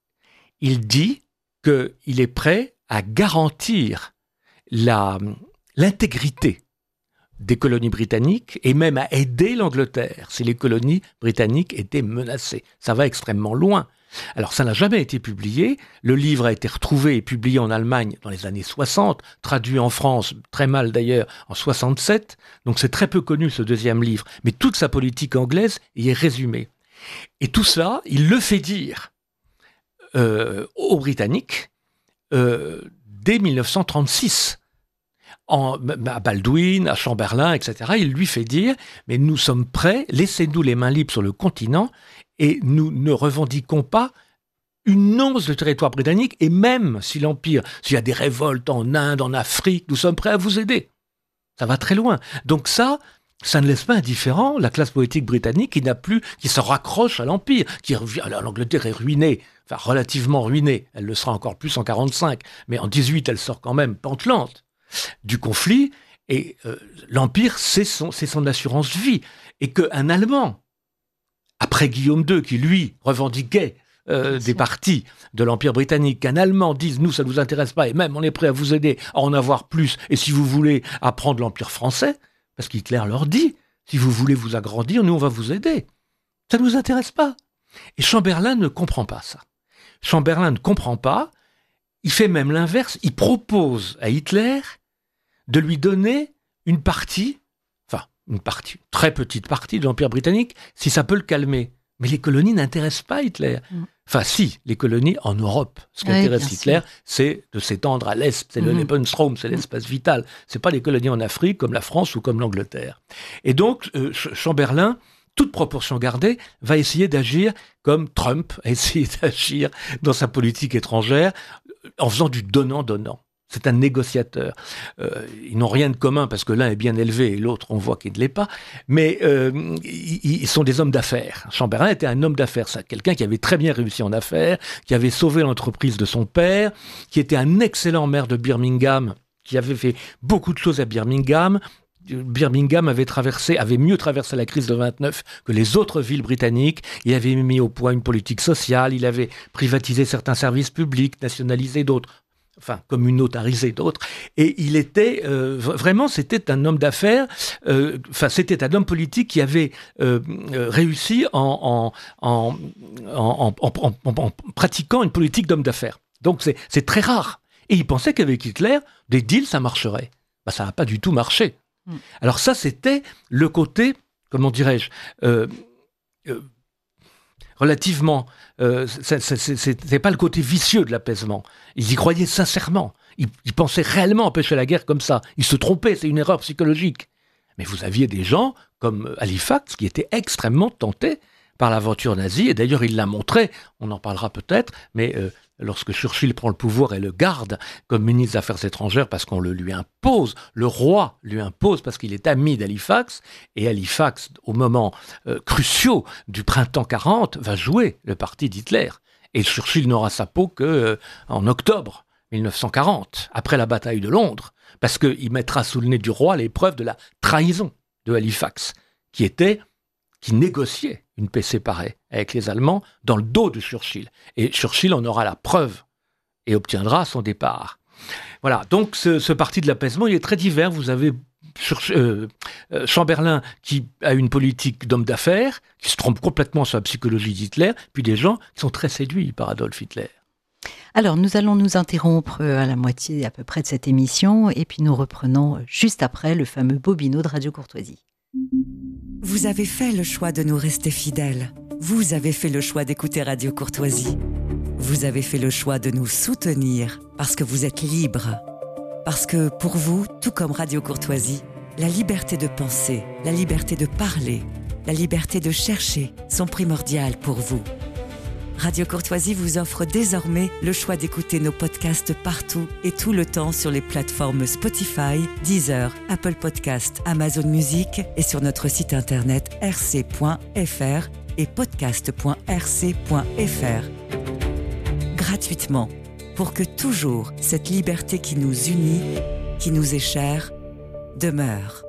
il dit qu'il est prêt à garantir La, l'intégrité des colonies britanniques et même à aider l'Angleterre si les colonies britanniques étaient menacées. Ça va extrêmement loin. Alors ça n'a jamais été publié. Le livre a été retrouvé et publié en Allemagne dans les années soixante, traduit en France, très mal d'ailleurs, en soixante-sept. Donc c'est très peu connu ce deuxième livre. Mais toute sa politique anglaise y est résumée. Et tout ça, il le fait dire euh, aux Britanniques euh, dès dix-neuf cent trente-six. En, à Baldwin, à Chamberlain, et cetera, il lui fait dire « Mais nous sommes prêts, laissez-nous les mains libres sur le continent et nous ne revendiquons pas une once de territoire britannique et même si l'Empire, s'il y a des révoltes en Inde, en Afrique, nous sommes prêts à vous aider. » Ça va très loin. Donc ça, ça ne laisse pas indifférent la classe politique britannique qui n'a plus, qui se raccroche à l'Empire, qui revient. Alors, l'Angleterre est ruinée, enfin relativement ruinée. Elle le sera encore plus en quarante-cinq, mais en dix-huit, elle sort quand même pantelante du conflit. Et euh, l'Empire, c'est son, c'est son assurance vie. Et qu'un Allemand, après Guillaume deux, qui lui revendiquait euh, des parties de l'Empire britannique, qu'un Allemand dise « nous, ça ne nous intéresse pas, et même on est prêt à vous aider à en avoir plus, et si vous voulez apprendre l'Empire français », parce qu'Hitler leur dit « si vous voulez vous agrandir, nous, on va vous aider ». Ça ne nous intéresse pas. Et Chamberlain ne comprend pas ça. Chamberlain ne comprend pas, il fait même l'inverse, il propose à Hitler de lui donner une partie, enfin, une partie, une très petite partie de l'Empire britannique, si ça peut le calmer. Mais les colonies n'intéressent pas Hitler. Mm. Enfin, si, les colonies en Europe. Ce qui oui, intéresse Hitler, sûr. C'est de s'étendre à l'Est. C'est mm. le Lebensraum, c'est l'espace vital. C'est pas les colonies en Afrique, comme la France ou comme l'Angleterre. Et donc, euh, Chamberlain, toute proportion gardée, va essayer d'agir comme Trump a essayé d'agir dans sa politique étrangère, en faisant du donnant-donnant. C'est un négociateur. Euh, ils n'ont rien de commun parce que l'un est bien élevé et l'autre, on voit qu'il ne l'est pas. Mais euh, ils, ils sont des hommes d'affaires. Chamberlain était un homme d'affaires. C'est quelqu'un qui avait très bien réussi en affaires, qui avait sauvé l'entreprise de son père, qui était un excellent maire de Birmingham, qui avait fait beaucoup de choses à Birmingham. Birmingham avait traversé, avait mieux traversé la crise de vingt-neuf que les autres villes britanniques. Il avait mis au point une politique sociale, il avait privatisé certains services publics, nationalisé d'autres. enfin communautarisé d'autres, et il était euh, vraiment, c'était un homme d'affaires, euh, enfin c'était un homme politique qui avait euh, réussi en, en, en, en, en, en, en, en pratiquant une politique d'homme d'affaires. Donc c'est, c'est très rare. Et il pensait qu'avec Hitler, des deals, ça marcherait. Ben, ça n'a pas du tout marché. Mm. Alors ça, c'était le côté, comment dirais-je, euh, euh, relativement, euh, c'est, c'est, c'est, c'est pas le côté vicieux de l'apaisement. Ils y croyaient sincèrement. Ils, ils pensaient réellement empêcher la guerre comme ça. Ils se trompaient, c'est une erreur psychologique. Mais vous aviez des gens comme Halifax qui étaient extrêmement tentés par l'aventure nazie. Et d'ailleurs, il l'a montré, on en parlera peut-être, mais euh, lorsque Churchill prend le pouvoir et le garde comme ministre des Affaires étrangères parce qu'on le lui impose, le roi lui impose parce qu'il est ami d'Halifax, et Halifax, au moment euh, cruciaux du printemps quarante, va jouer le parti d'Hitler. Et Churchill n'aura sa peau qu'en euh, octobre mille neuf cent quarante, après la bataille de Londres, parce qu'il mettra sous le nez du roi l'épreuve de la trahison de Halifax, qui était, qui négociait une paix séparée avec les Allemands dans le dos de Churchill. Et Churchill en aura la preuve et obtiendra son départ. Voilà, donc ce, ce parti de l'apaisement, il est très divers. Vous avez sur, euh, euh, Chamberlain qui a une politique d'homme d'affaires, qui se trompe complètement sur la psychologie d'Hitler, puis des gens qui sont très séduits par Adolf Hitler. Alors, nous allons nous interrompre à la moitié à peu près de cette émission, et puis nous reprenons juste après le fameux Bobino de Radio Courtoisie. Vous avez fait le choix de nous rester fidèles. Vous avez fait le choix d'écouter Radio Courtoisie. Vous avez fait le choix de nous soutenir parce que vous êtes libres. Parce que pour vous, tout comme Radio Courtoisie, la liberté de penser, la liberté de parler, la liberté de chercher sont primordiales pour vous. Radio Courtoisie vous offre désormais le choix d'écouter nos podcasts partout et tout le temps sur les plateformes Spotify, Deezer, Apple Podcasts, Amazon Music et sur notre site internet r c point f r et podcast point r c point f r. Gratuitement, pour que toujours cette liberté qui nous unit, qui nous est chère, demeure.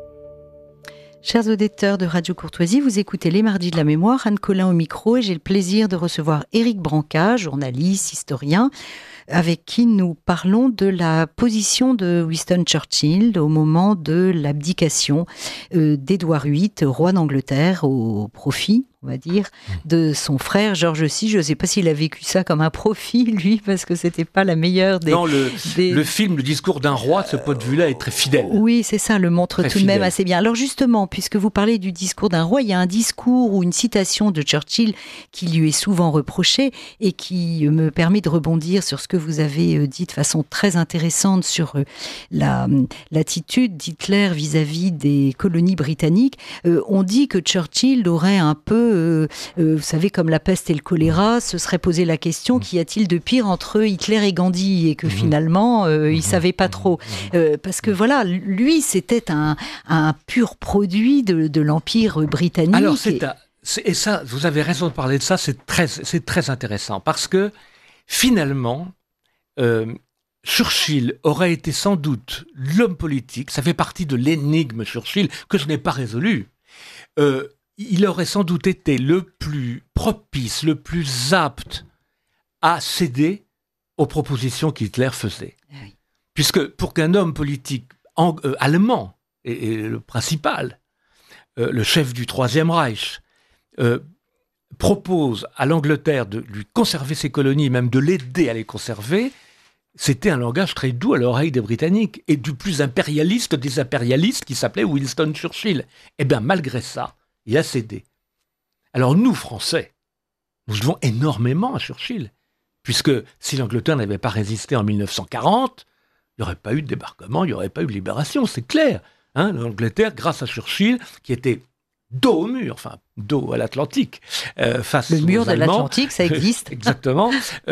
Chers auditeurs de Radio Courtoisie, vous écoutez Les Mardis de la Mémoire, Anne Collin au micro, et j'ai le plaisir de recevoir Éric Branca, journaliste, historien, avec qui nous parlons de la position de Winston Churchill au moment de l'abdication euh, d'Édouard huit, roi d'Angleterre, au profit, on va dire, de son frère George six. Je ne sais pas s'il a vécu ça comme un profit, lui, parce que c'était pas la meilleure des... Non, le, des... le film, le discours d'un roi, de ce point de vue-là, est très fidèle. Oui, c'est ça, le montre très tout fidèle. de même assez bien. Alors justement, puisque vous parlez du discours d'un roi, il y a un discours ou une citation de Churchill qui lui est souvent reprochée et qui me permet de rebondir sur ce que vous avez dit de façon très intéressante sur la, l'attitude d'Hitler vis-à-vis des colonies britanniques. Euh, on dit que Churchill aurait un peu Euh, euh, vous savez, comme la peste et le choléra, se serait posé la question, qu'y a-t-il de pire entre Hitler et Gandhi, et que finalement, euh, il ne savait pas trop. Euh, parce que voilà, lui, c'était un, un pur produit de, de l'Empire britannique. Alors, c'est et... À, c'est, et ça, vous avez raison de parler de ça, c'est très, c'est très intéressant, parce que finalement, euh, Churchill aurait été sans doute l'homme politique, ça fait partie de l'énigme Churchill, que je n'ai pas résolu. Euh, il aurait sans doute été le plus propice, le plus apte à céder aux propositions qu'Hitler faisait. Oui. Puisque pour qu'un homme politique en, euh, allemand, et, et le principal, euh, le chef du Troisième Reich, euh, propose à l'Angleterre de lui conserver ses colonies, même de l'aider à les conserver, c'était un langage très doux à l'oreille des Britanniques, et du plus impérialiste des impérialistes qui s'appelait Winston Churchill. Eh bien, malgré ça, il a cédé. Alors nous, Français, nous devons énormément à Churchill, puisque si l'Angleterre n'avait pas résisté en mille neuf cent quarante, il n'y aurait pas eu de débarquement, il n'y aurait pas eu de libération, c'est clair. Hein, L'Angleterre, grâce à Churchill, qui était dos au mur, enfin dos à l'Atlantique, euh, face aux Le mur aux de Allemands, l'Atlantique, ça existe. Exactement.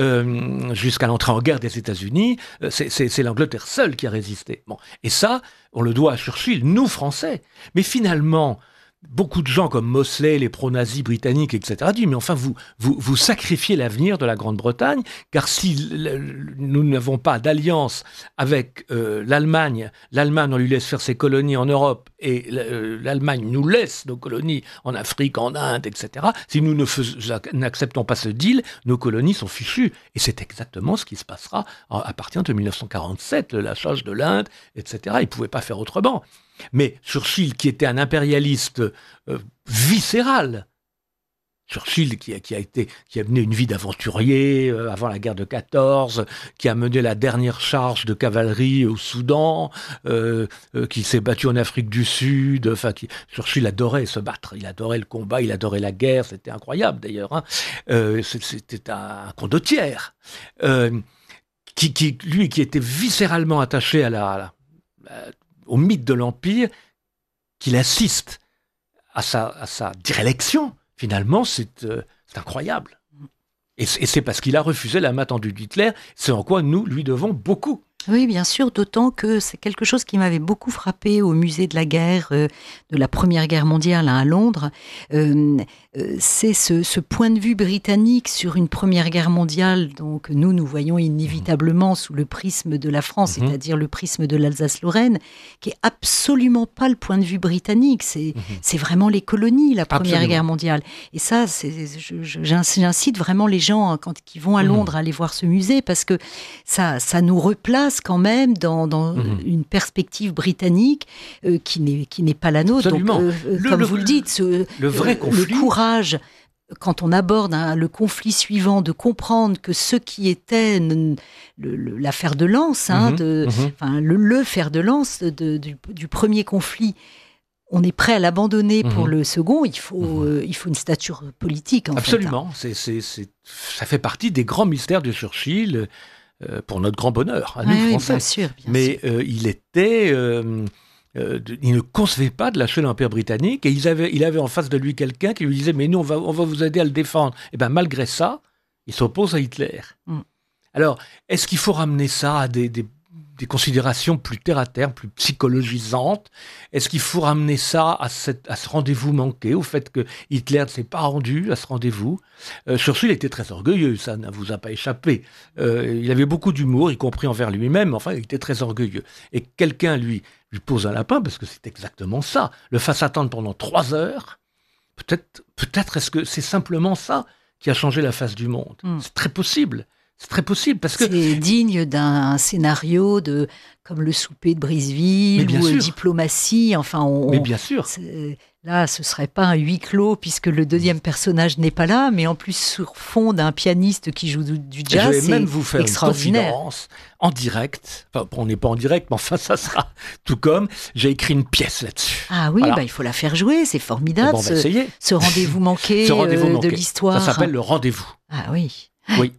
euh, jusqu'à l'entrée en guerre des États-Unis, euh, c'est, c'est, c'est l'Angleterre seule qui a résisté. Bon, et ça, on le doit à Churchill, nous Français. Mais finalement, beaucoup de gens comme Mosley, les pro-nazis britanniques, et cetera, disent, mais enfin, vous, vous, vous sacrifiez l'avenir de la Grande-Bretagne, car si le, le, nous n'avons pas d'alliance avec euh, l'Allemagne, l'Allemagne, on lui laisse faire ses colonies en Europe, et l'Allemagne nous laisse nos colonies en Afrique, en Inde, et cetera, si nous ne fais, n'acceptons pas ce deal, nos colonies sont fichues. Et c'est exactement ce qui se passera à partir de dix-neuf cent quarante-sept, le lâchage de l'Inde, et cetera. Ils ne pouvaient pas faire autrement. Mais Churchill, qui était un impérialiste euh, viscéral, Churchill, qui a, qui a été, qui a mené une vie d'aventurier euh, avant la guerre de quatorze, qui a mené la dernière charge de cavalerie au Soudan, euh, euh, qui s'est battu en Afrique du Sud. Enfin, qui, Churchill adorait se battre, il adorait le combat, il adorait la guerre. C'était incroyable d'ailleurs. Hein. Euh, c'était un condottière, euh, qui, qui, lui, qui était viscéralement attaché à la, à la, à, au mythe de l'Empire, qu'il assiste à sa, à sa réélection. Finalement, c'est, euh, c'est incroyable. Et c'est, et c'est parce qu'il a refusé la main tendue d'Hitler, c'est en quoi nous lui devons beaucoup. Oui, bien sûr, d'autant que c'est quelque chose qui m'avait beaucoup frappé au musée de la guerre, euh, de la Première Guerre mondiale hein, à Londres. Euh, euh, c'est ce, ce point de vue britannique sur une Première Guerre mondiale, donc nous, nous voyons inévitablement sous le prisme de la France, mmh. c'est-à-dire le prisme de l'Alsace-Lorraine, qui est absolument pas le point de vue britannique. C'est, mmh. c'est vraiment les colonies, la Première absolument. Guerre mondiale. Et ça, c'est, je, je, j'incite vraiment les gens hein, quand qui vont à Londres mmh. à aller voir ce musée, parce que ça, ça nous replace quand même dans, dans mmh. une perspective britannique euh, qui n'est qui n'est pas la nôtre. Absolument. Donc, euh, le, comme le, vous le dites, ce, le vrai euh, conflit, le courage quand on aborde hein, le conflit suivant, de comprendre que ce qui était le, le, l'affaire de lance, hein, mmh. de, mmh. enfin le, le fer de lance de, du, du premier conflit. On est prêt à l'abandonner mmh. pour le second. Il faut, mmh. euh, il faut une stature politique. En Absolument. fait, hein. c'est, c'est, c'est, ça fait partie des grands mystères de Churchill. Euh, pour notre grand bonheur, à nous oui, Français. Bien sûr, bien Mais sûr. Euh, il était, euh, euh, de, il ne concevait pas de lâcher l'Empire britannique, et il avait, il avait en face de lui quelqu'un qui lui disait, mais nous, on va, on va vous aider à le défendre. Et bien, malgré ça, il s'oppose à Hitler. Mm. Alors, est-ce qu'il faut ramener ça à des, des, des considérations plus terre-à-terre, plus psychologisantes? Est-ce qu'il faut ramener ça à, cette, à ce rendez-vous manqué, au fait que Hitler ne s'est pas rendu à ce rendez-vous? euh, Churchill était très orgueilleux, ça ne vous a pas échappé. Euh, il avait beaucoup d'humour, y compris envers lui-même, enfin, il était très orgueilleux. Et quelqu'un lui, lui pose un lapin, parce que c'est exactement ça, le fasse attendre pendant trois heures, peut-être, peut-être est-ce que c'est simplement ça qui a changé la face du monde? Mm. C'est très possible. C'est très possible parce que c'est digne d'un scénario de comme le souper de Briseville ou sûr. Diplomatie. Enfin, on, mais bien sûr. Là, ce serait pas un huis clos puisque le deuxième personnage n'est pas là, mais en plus sur fond d'un pianiste qui joue du, du jazz. Et je vais c'est même vous faire extraordinaire. Une confidence en direct. Enfin, on n'est pas en direct, mais enfin, ça sera tout comme j'ai écrit une pièce là-dessus. Ah oui, voilà. bah, il faut la faire jouer. C'est formidable. Bon, on va essayer. Ce rendez-vous manqué, ce rendez-vous euh, manqué. de l'histoire. Ça s'appelle le rendez-vous. Ah oui. Oui.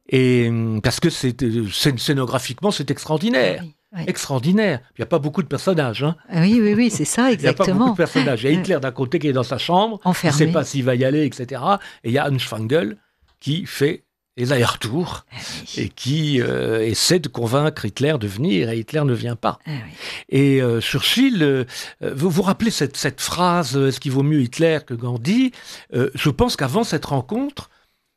Et parce que c'est, scénographiquement, c'est extraordinaire. Oui, oui. Extraordinaire. Il n'y a pas beaucoup de personnages. Hein. Oui, oui, oui, c'est ça, exactement. Il n'y a pas beaucoup de personnages. Il y a Hitler d'un côté qui est dans sa chambre, enfermé. Il ne sait pas s'il va y aller, et cetera. Et il y a Hanfstaengl qui fait les allers-retours oui. et qui euh, essaie de convaincre Hitler de venir, et Hitler ne vient pas. Oui. Et euh, Churchill, euh, vous vous rappelez cette, cette phrase, est-ce qu'il vaut mieux Hitler que Gandhi? euh, Je pense qu'avant cette rencontre,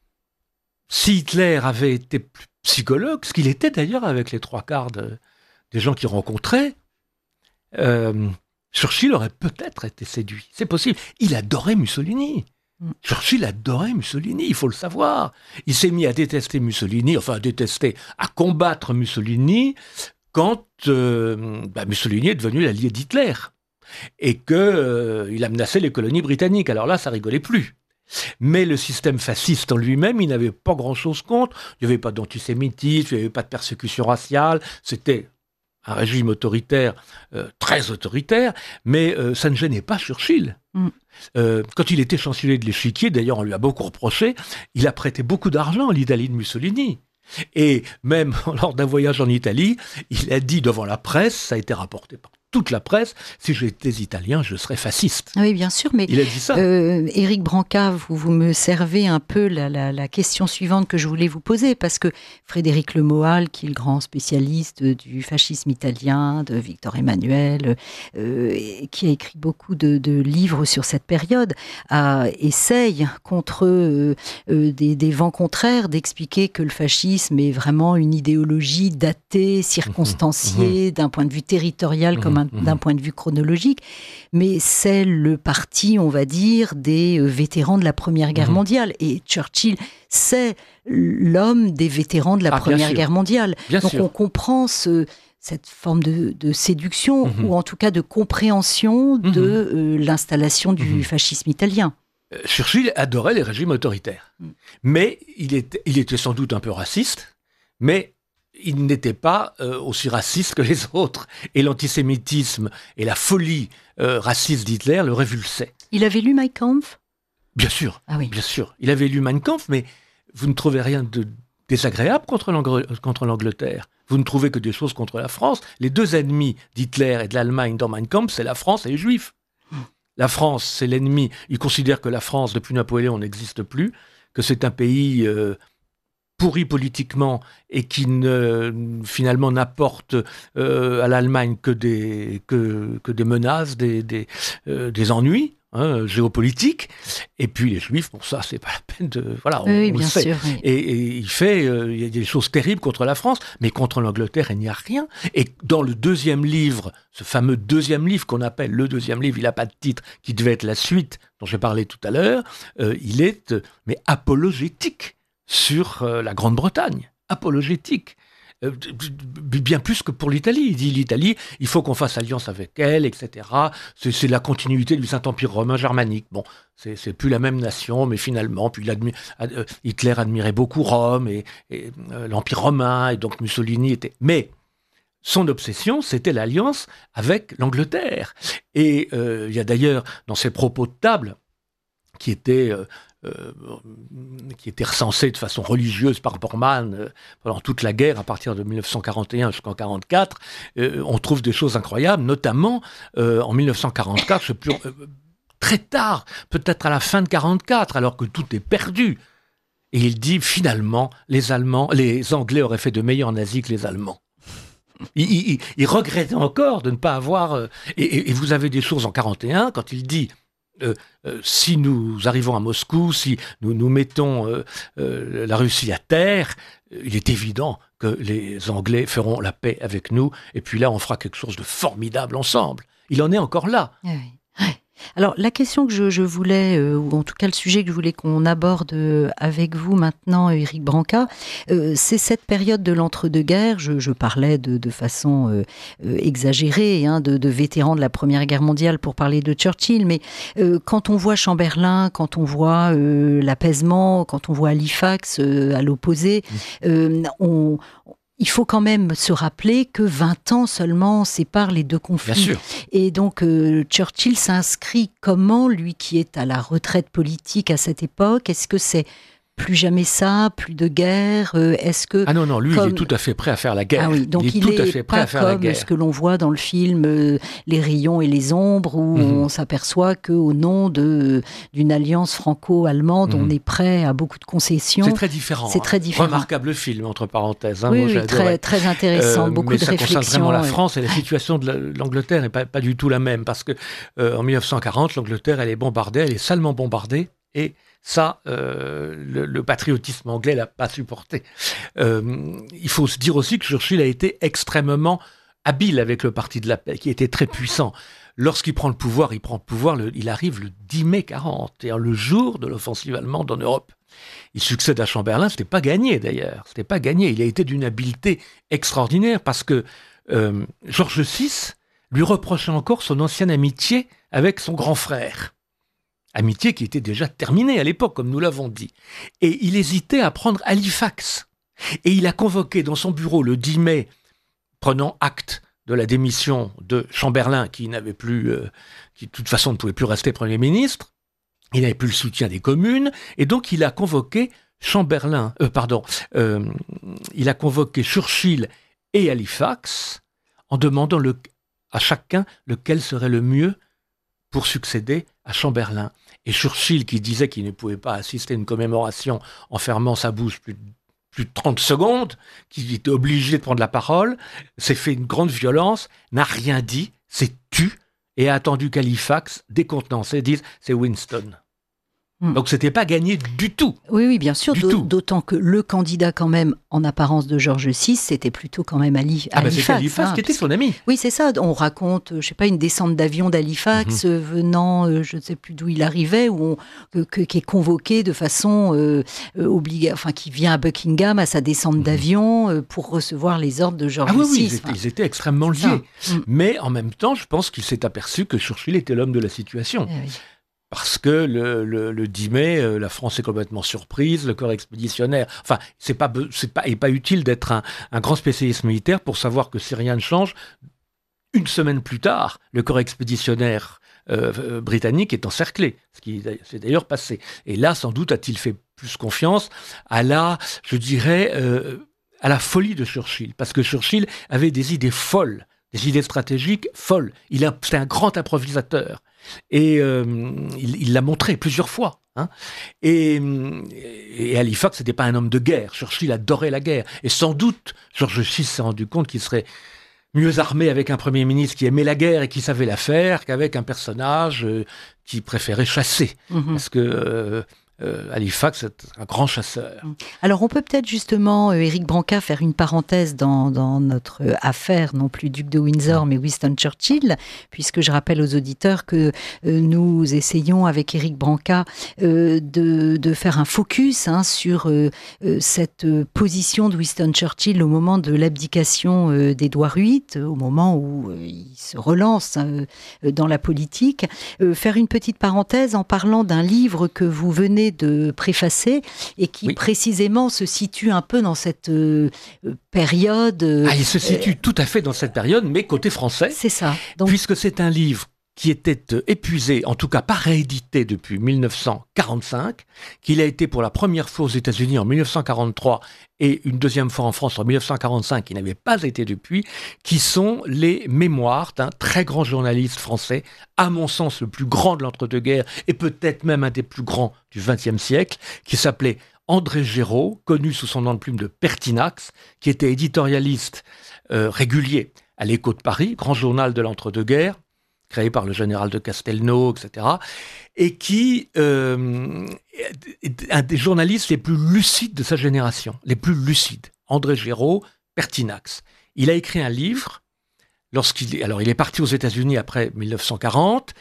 si Hitler avait été plus psychologue, ce qu'il était d'ailleurs avec les trois quarts de, des gens qu'il rencontrait, euh, Churchill aurait peut-être été séduit. C'est possible. Il adorait Mussolini. Mm. Churchill adorait Mussolini, il faut le savoir. Il s'est mis à détester Mussolini, enfin à détester, à combattre Mussolini quand euh, bah, Mussolini est devenu l'allié d'Hitler et qu'il euh, a menacé les colonies britanniques. Alors là, ça rigolait plus. Mais le système fasciste en lui-même, il n'avait pas grand-chose contre. Il n'y avait pas d'antisémitisme, il n'y avait pas de persécution raciale. C'était un régime autoritaire, euh, très autoritaire, mais euh, ça ne gênait pas Churchill. Mm. Euh, quand il était chancelier de l'Échiquier, d'ailleurs on lui a beaucoup reproché, il a prêté beaucoup d'argent à l'Italie de Mussolini. Et même lors d'un voyage en Italie, il a dit devant la presse, ça a été rapporté par toute la presse, si j'étais italien, je serais fasciste. Oui, bien sûr, mais il a dit ça. Euh, Éric Branca, vous, vous me servez un peu la, la, la question suivante que je voulais vous poser, parce que Frédéric Le Moal, qui est le grand spécialiste du fascisme italien, de Victor Emmanuel, euh, qui a écrit beaucoup de, de livres sur cette période, a, essaye, contre euh, euh, des, des vents contraires, d'expliquer que le fascisme est vraiment une idéologie datée, circonstanciée, mmh, mmh. d'un point de vue territorial, comme d'un mmh. point de vue chronologique, mais c'est le parti, on va dire, des vétérans de la Première Guerre mmh. mondiale. Et Churchill, c'est l'homme des vétérans de la ah, Première Guerre mondiale. Bien Donc sûr. on comprend ce... cette forme de, de séduction, mmh. ou en tout cas de compréhension mmh. de euh, l'installation du mmh. fascisme italien. Churchill adorait les régimes autoritaires. Mmh. Mais il était, il était sans doute un peu raciste, mais il n'était pas euh, aussi raciste que les autres. Et l'antisémitisme et la folie euh, raciste d'Hitler le révulsaient. Il avait lu Mein Kampf ? Bien sûr, ah oui. bien sûr. Il avait lu Mein Kampf, mais vous ne trouvez rien de désagréable contre, l'Angr- contre l'Angleterre. Vous ne trouvez que des choses contre la France. Les deux ennemis d'Hitler et de l'Allemagne dans Mein Kampf, c'est la France et les Juifs. Mmh. La France, c'est l'ennemi. Il considère que la France, depuis Napoléon, n'existe plus, que c'est un pays euh, pourri politiquement et qui ne, finalement n'apporte euh, à l'Allemagne que des, que, que des menaces, des, des, euh, des ennuis. Hein, géopolitique, et puis les Juifs, bon ça c'est pas la peine de, voilà, on, oui, on bien le sait. Sûr, oui. Et, et il fait, euh, il y a des choses terribles contre la France, mais contre l'Angleterre il n'y a rien. Et dans le deuxième livre, ce fameux deuxième livre qu'on appelle le deuxième livre, il n'a pas de titre, qui devait être la suite dont j'ai parlé tout à l'heure, euh, il est, euh, mais apologétique sur euh, la Grande-Bretagne, apologétique. Euh, bien plus que pour l'Italie. Il dit l'Italie, il faut qu'on fasse alliance avec elle, et cetera. C'est, c'est la continuité du Saint-Empire romain germanique. Bon, c'est, c'est plus la même nation, mais finalement, puis il admi- euh, Hitler admirait beaucoup Rome et, et euh, l'Empire romain, et donc Mussolini était... Mais son obsession, c'était l'alliance avec l'Angleterre. Et euh, il y a d'ailleurs, dans ses propos de table, qui étaient... Euh, Euh, qui était recensé de façon religieuse par Bormann euh, pendant toute la guerre, à partir de dix-neuf cent quarante et un jusqu'en quarante-quatre, euh, on trouve des choses incroyables, notamment euh, en dix-neuf cent quarante-quatre, je sais plus, euh, très tard, peut-être à la fin de quarante-quatre, alors que tout est perdu. Et il dit, finalement, les Allemands, les Anglais auraient fait de meilleurs nazis que les Allemands. Il, il, il regrettait encore de ne pas avoir... Euh, et, et vous avez des choses en quarante et un, quand il dit... Euh, euh, si nous arrivons à Moscou, si nous nous mettons euh, euh, la Russie à terre, euh, il est évident que les Anglais feront la paix avec nous, et puis là, on fera quelque chose de formidable ensemble. Il en est encore là. Oui. Ouais. Alors, la question que je, je voulais, euh, ou en tout cas le sujet que je voulais qu'on aborde euh, avec vous maintenant, Éric Branca, euh, c'est cette période de l'entre-deux-guerres. Je, je parlais de, de façon euh, euh, exagérée hein, de, de vétérans de la Première Guerre mondiale pour parler de Churchill, mais euh, quand on voit Chamberlain, quand on voit euh, l'apaisement, quand on voit Halifax euh, à l'opposé, euh, on... il faut quand même se rappeler que vingt ans seulement séparent les deux conflits. Bien sûr. Et donc, euh, Churchill s'inscrit comment, lui qui est à la retraite politique à cette époque? Est-ce que c'est plus jamais ça, plus de guerre euh, Est-ce que ah non non, lui comme... il est tout à fait prêt à faire la guerre. Ah oui, donc il est, il est tout il à est fait prêt pas à faire la guerre. comme ce que l'on voit dans le film euh, Les rayons et les ombres, où mm-hmm. on s'aperçoit qu'au nom de d'une alliance franco-allemande, mm-hmm. on est prêt à beaucoup de concessions. C'est très différent. C'est très différent. Remarquable film entre parenthèses. Hein, oui, moi, oui très très intéressant, euh, beaucoup mais de ça réflexions. concerne vraiment la France et la situation de l'Angleterre n'est pas pas du tout la même parce que euh, en dix-neuf cent quarante, l'Angleterre elle est bombardée, elle est salement bombardée et ça, euh, le, le patriotisme anglais l'a pas supporté. Euh, il faut se dire aussi que Churchill a été extrêmement habile avec le Parti de la Paix, qui était très puissant. Lorsqu'il prend le pouvoir, il prend le pouvoir, le, il arrive le dix mai quarante, c'est-à-dire le jour de l'offensive allemande en Europe. Il succède à Chamberlain, c'était pas gagné d'ailleurs, c'était pas gagné. Il a été d'une habileté extraordinaire parce que euh, George six lui reprochait encore son ancienne amitié avec son grand frère. Amitié qui était déjà terminée à l'époque, comme nous l'avons dit. Et il hésitait à prendre Halifax. Et il a convoqué dans son bureau le dix mai, prenant acte de la démission de Chamberlain, qui n'avait plus, euh, qui de toute façon ne pouvait plus rester Premier ministre. Il n'avait plus le soutien des communes. Et donc il a convoqué Chamberlain, euh, pardon, euh, il a convoqué Churchill et Halifax en demandant le, à chacun lequel serait le mieux pour succéder à Chamberlain. Et Churchill, qui disait qu'il ne pouvait pas assister à une commémoration en fermant sa bouche plus de, plus de trente secondes, qu'il était obligé de prendre la parole, s'est fait une grande violence, n'a rien dit, s'est tu, et a attendu qu'Halifax, décontenancé, dise « c'est Winston ». Mmh. Donc c'était pas gagné du tout. Oui, oui, bien sûr. Du d- tout. D'autant que le candidat, quand même, en apparence de Georges six, c'était plutôt quand même Ali, Ah ben Halifax. c'est Halifax hein, qui était son ami. Oui, c'est ça. On raconte, je sais pas, une descente d'avion d'Halifax Mhm. euh, venant, euh, je ne sais plus d'où il arrivait, où on, que- que- qui est convoqué de façon euh, euh, obliga- enfin qui vient à Buckingham à sa descente Mhm. d'avion euh, pour recevoir les ordres de Georges Ah oui, oui, six. ils étaient, Enfin, ils étaient extrêmement c'est ça. liés. Mm. Mais en même temps, je pense qu'il s'est aperçu que Churchill était l'homme de la situation. Eh oui. Parce que le, le, le dix mai, euh, la France est complètement surprise, le corps expéditionnaire... Enfin, c'est pas, be- c'est pas, et pas utile d'être un, un grand spécialiste militaire pour savoir que si rien ne change, une semaine plus tard, le corps expéditionnaire euh, euh, britannique est encerclé, ce qui s'est d'ailleurs passé. Et là, sans doute, a-t-il fait plus confiance à la, je dirais, euh, à la folie de Churchill. Parce que Churchill avait des idées folles, des idées stratégiques folles. Il a, c'était un grand improvisateur. Et euh, il, il l'a montré plusieurs fois. Hein. Et, et Halifax, c'était pas un homme de guerre. Churchill adorait la guerre. Et sans doute, Georges six s'est rendu compte qu'il serait mieux armé avec un Premier ministre qui aimait la guerre et qui savait la faire qu'avec un personnage euh, qui préférait chasser. Mhm. Parce que euh, euh, Halifax est un grand chasseur. Alors, on peut peut-être justement, euh, Éric Branca, faire une parenthèse dans, dans notre euh, affaire, non plus Duc de Windsor, mais Winston Churchill, puisque je rappelle aux auditeurs que euh, nous essayons avec Éric Branca euh, de, de faire un focus hein, sur euh, euh, cette euh, position de Winston Churchill au moment de l'abdication euh, d'Édouard huit, euh, au moment où euh, il se relance hein, euh, dans la politique. Euh, faire une petite parenthèse en parlant d'un livre que vous venez de préfacer et qui Oui. précisément se situe un peu dans cette euh, période. euh, Ah, il se situe tout à fait dans cette période, mais côté français, C'est ça. Donc, puisque c'est un livre qui était euh, épuisé, en tout cas pas réédité depuis mille neuf cent quarante-cinq, qu'il a été pour la première fois aux États-Unis en mille neuf cent quarante-trois et une deuxième fois en France en mille neuf cent quarante-cinq, qui n'avait pas été depuis, qui sont les mémoires d'un très grand journaliste français, à mon sens le plus grand de l'entre-deux-guerres et peut-être même un des plus grands du vingtième siècle, qui s'appelait André Géraud, connu sous son nom de plume de Pertinax, qui était éditorialiste euh, régulier à l'Écho de Paris, grand journal de l'entre-deux-guerres, créé par le général de Castelnau, et cetera, et qui euh, est un des journalistes les plus lucides de sa génération, les plus lucides. André Géraud, Pertinax. Il a écrit un livre, lorsqu'il est, alors il est parti aux États-Unis après mille neuf cent quarante,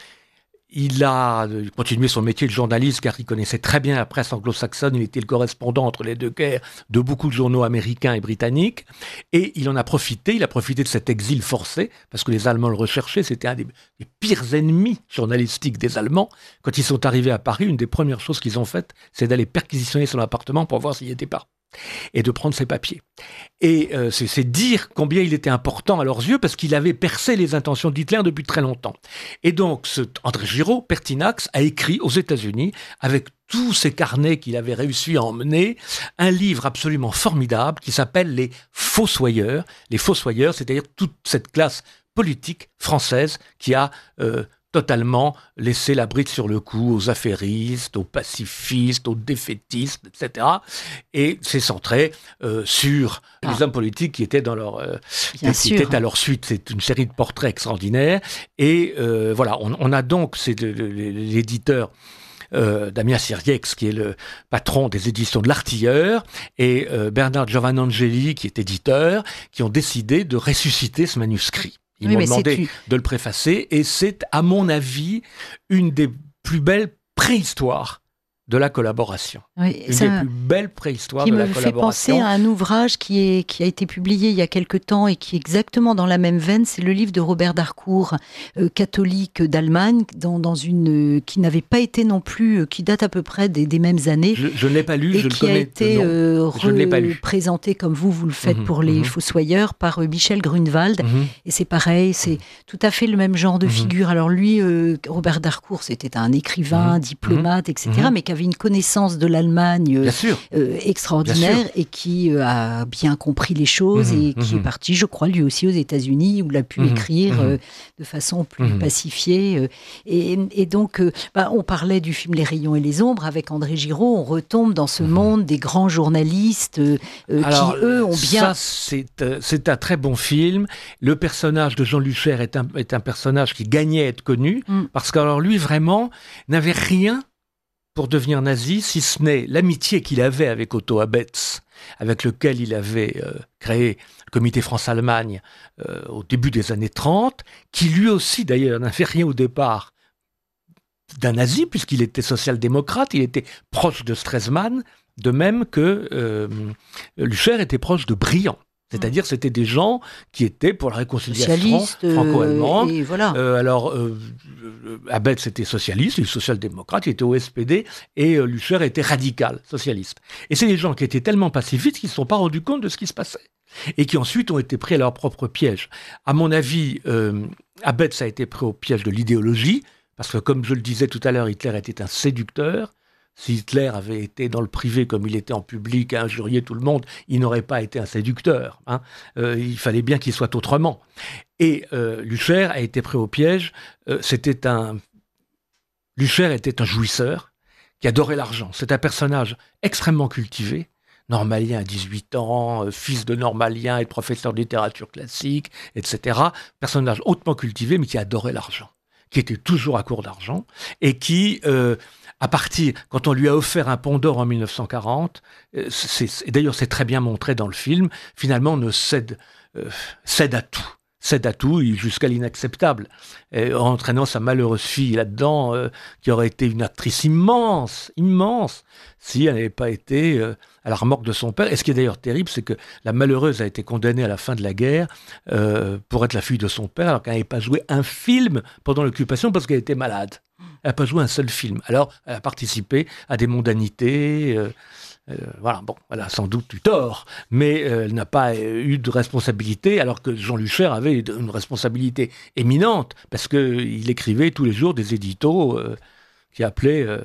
il a continué son métier de journaliste car il connaissait très bien la presse anglo-saxonne, il était le correspondant entre les deux guerres de beaucoup de journaux américains et britanniques, et il en a profité, il a profité de cet exil forcé, parce que les Allemands le recherchaient, c'était un des, des pires ennemis journalistiques des Allemands. Quand ils sont arrivés à Paris, une des premières choses qu'ils ont faites, c'est d'aller perquisitionner son appartement pour voir s'il n'y était pas, et de prendre ses papiers. Et euh, c'est, c'est dire combien il était important à leurs yeux, parce qu'il avait percé les intentions d'Hitler depuis très longtemps. Et donc, ce André Géraud, Pertinax, a écrit aux États-Unis, avec tous ces carnets qu'il avait réussi à emmener, un livre absolument formidable qui s'appelle Les Fossoyeurs. Les Fossoyeurs, c'est-à-dire toute cette classe politique française qui a euh, totalement laissé la bride sur le cou aux affairistes, aux pacifistes, aux défaitistes, et cetera. Et c'est centré euh, sur ah. les hommes politiques qui étaient dans leur, euh, Bien qui sûr. étaient à leur suite. C'est une série de portraits extraordinaires. Et euh, voilà, on, on a donc, c'est le, le, l'éditeur Euh, Damien Siriex, qui est le patron des éditions de l'Artilleur, et euh, Bernard Giovannangeli, qui est éditeur, qui ont décidé de ressusciter ce manuscrit. Ils oui, m'ont demandé une... de le préfacer, et c'est, à mon avis, une des plus belles préhistoires de la collaboration. Oui, une des plus belles préhistoires de la collaboration. Qui me fait penser à un ouvrage qui, est, qui a été publié il y a quelque temps et qui est exactement dans la même veine, c'est le livre de Robert Darcourt, euh, catholique d'Allemagne, dans, dans une, euh, qui n'avait pas été non plus, euh, qui date à peu près des, des mêmes années. Je, je ne l'ai pas lu, je le connais. Et qui a été euh, représenté comme vous, vous le faites mmh, pour les mmh. Fossoyeurs, par euh, Michel Grunewald. Mmh. Et c'est pareil, c'est tout à fait le même genre de mmh. figure. Alors lui, euh, Robert Darcourt, c'était un écrivain, mmh. diplomate, et cetera, mmh. mais qui avait une connaissance de l'Allemagne euh, euh, extraordinaire et qui euh, a bien compris les choses mmh, et qui mmh. est parti, je crois, lui aussi aux États-Unis où il a pu mmh, écrire mmh. euh, de façon plus mmh. pacifiée. Euh, et, et donc, euh, bah, on parlait du film Les Rayons et les Ombres avec André Giraud. On retombe dans ce mmh. monde des grands journalistes euh, Alors, qui, eux, ont bien... Ça, c'est, euh, c'est un très bon film. Le personnage de Jean Lucher est un, est un personnage qui gagnait à être connu mmh. parce que alors lui, vraiment, n'avait rien pour devenir nazi, si ce n'est l'amitié qu'il avait avec Otto Abetz, avec lequel il avait euh, créé le comité France-Allemagne euh, au début des années trente, qui lui aussi d'ailleurs n'avait rien au départ d'un nazi, puisqu'il était social-démocrate, il était proche de Stresemann, de même que euh, Lüscher était proche de Briand. C'est-à-dire, c'était des gens qui étaient pour la réconciliation franco-allemande. Euh, voilà. euh, alors, euh, Abetz était socialiste, il était social-démocrate, il était au S P D, et euh, Lüscher était radical, socialiste. Et c'est des gens qui étaient tellement pacifistes qu'ils ne se sont pas rendus compte de ce qui se passait. Et qui ensuite ont été pris à leur propre piège. À mon avis, euh, Abetz a été pris au piège de l'idéologie, parce que comme je le disais tout à l'heure, Hitler était un séducteur. Si Hitler avait été dans le privé comme il était en public à injurier tout le monde, il n'aurait pas été un séducteur. Hein. Euh, il fallait bien qu'il soit autrement. Et euh, Lüscher a été pris au piège. Euh, c'était un... Lüscher était un jouisseur qui adorait l'argent. C'est un personnage extrêmement cultivé, normalien à dix-huit ans, euh, fils de normalien et de professeur de littérature classique, et cetera. Personnage hautement cultivé, mais qui adorait l'argent, qui était toujours à court d'argent, et qui... Euh, à partir, quand on lui a offert un Pont d'Or en mille neuf cent quarante, c'est, c'est, et d'ailleurs c'est très bien montré dans le film, finalement ne cède, euh, cède à tout, cède à tout jusqu'à l'inacceptable, et, entraînant sa malheureuse fille là-dedans, euh, qui aurait été une actrice immense, immense, si elle n'avait pas été euh, à la remorque de son père. Et ce qui est d'ailleurs terrible, c'est que la malheureuse a été condamnée à la fin de la guerre euh, pour être la fille de son père, alors qu'elle n'avait pas joué un film pendant l'occupation parce qu'elle était malade. Elle n'a pas joué un seul film. Alors, elle a participé à des mondanités. Euh, euh, voilà, bon, elle a sans doute eu tort, mais euh, elle n'a pas euh, eu de responsabilité, alors que Jean Lüscher avait une responsabilité éminente, parce qu'il écrivait tous les jours des éditos euh, qui appelaient euh,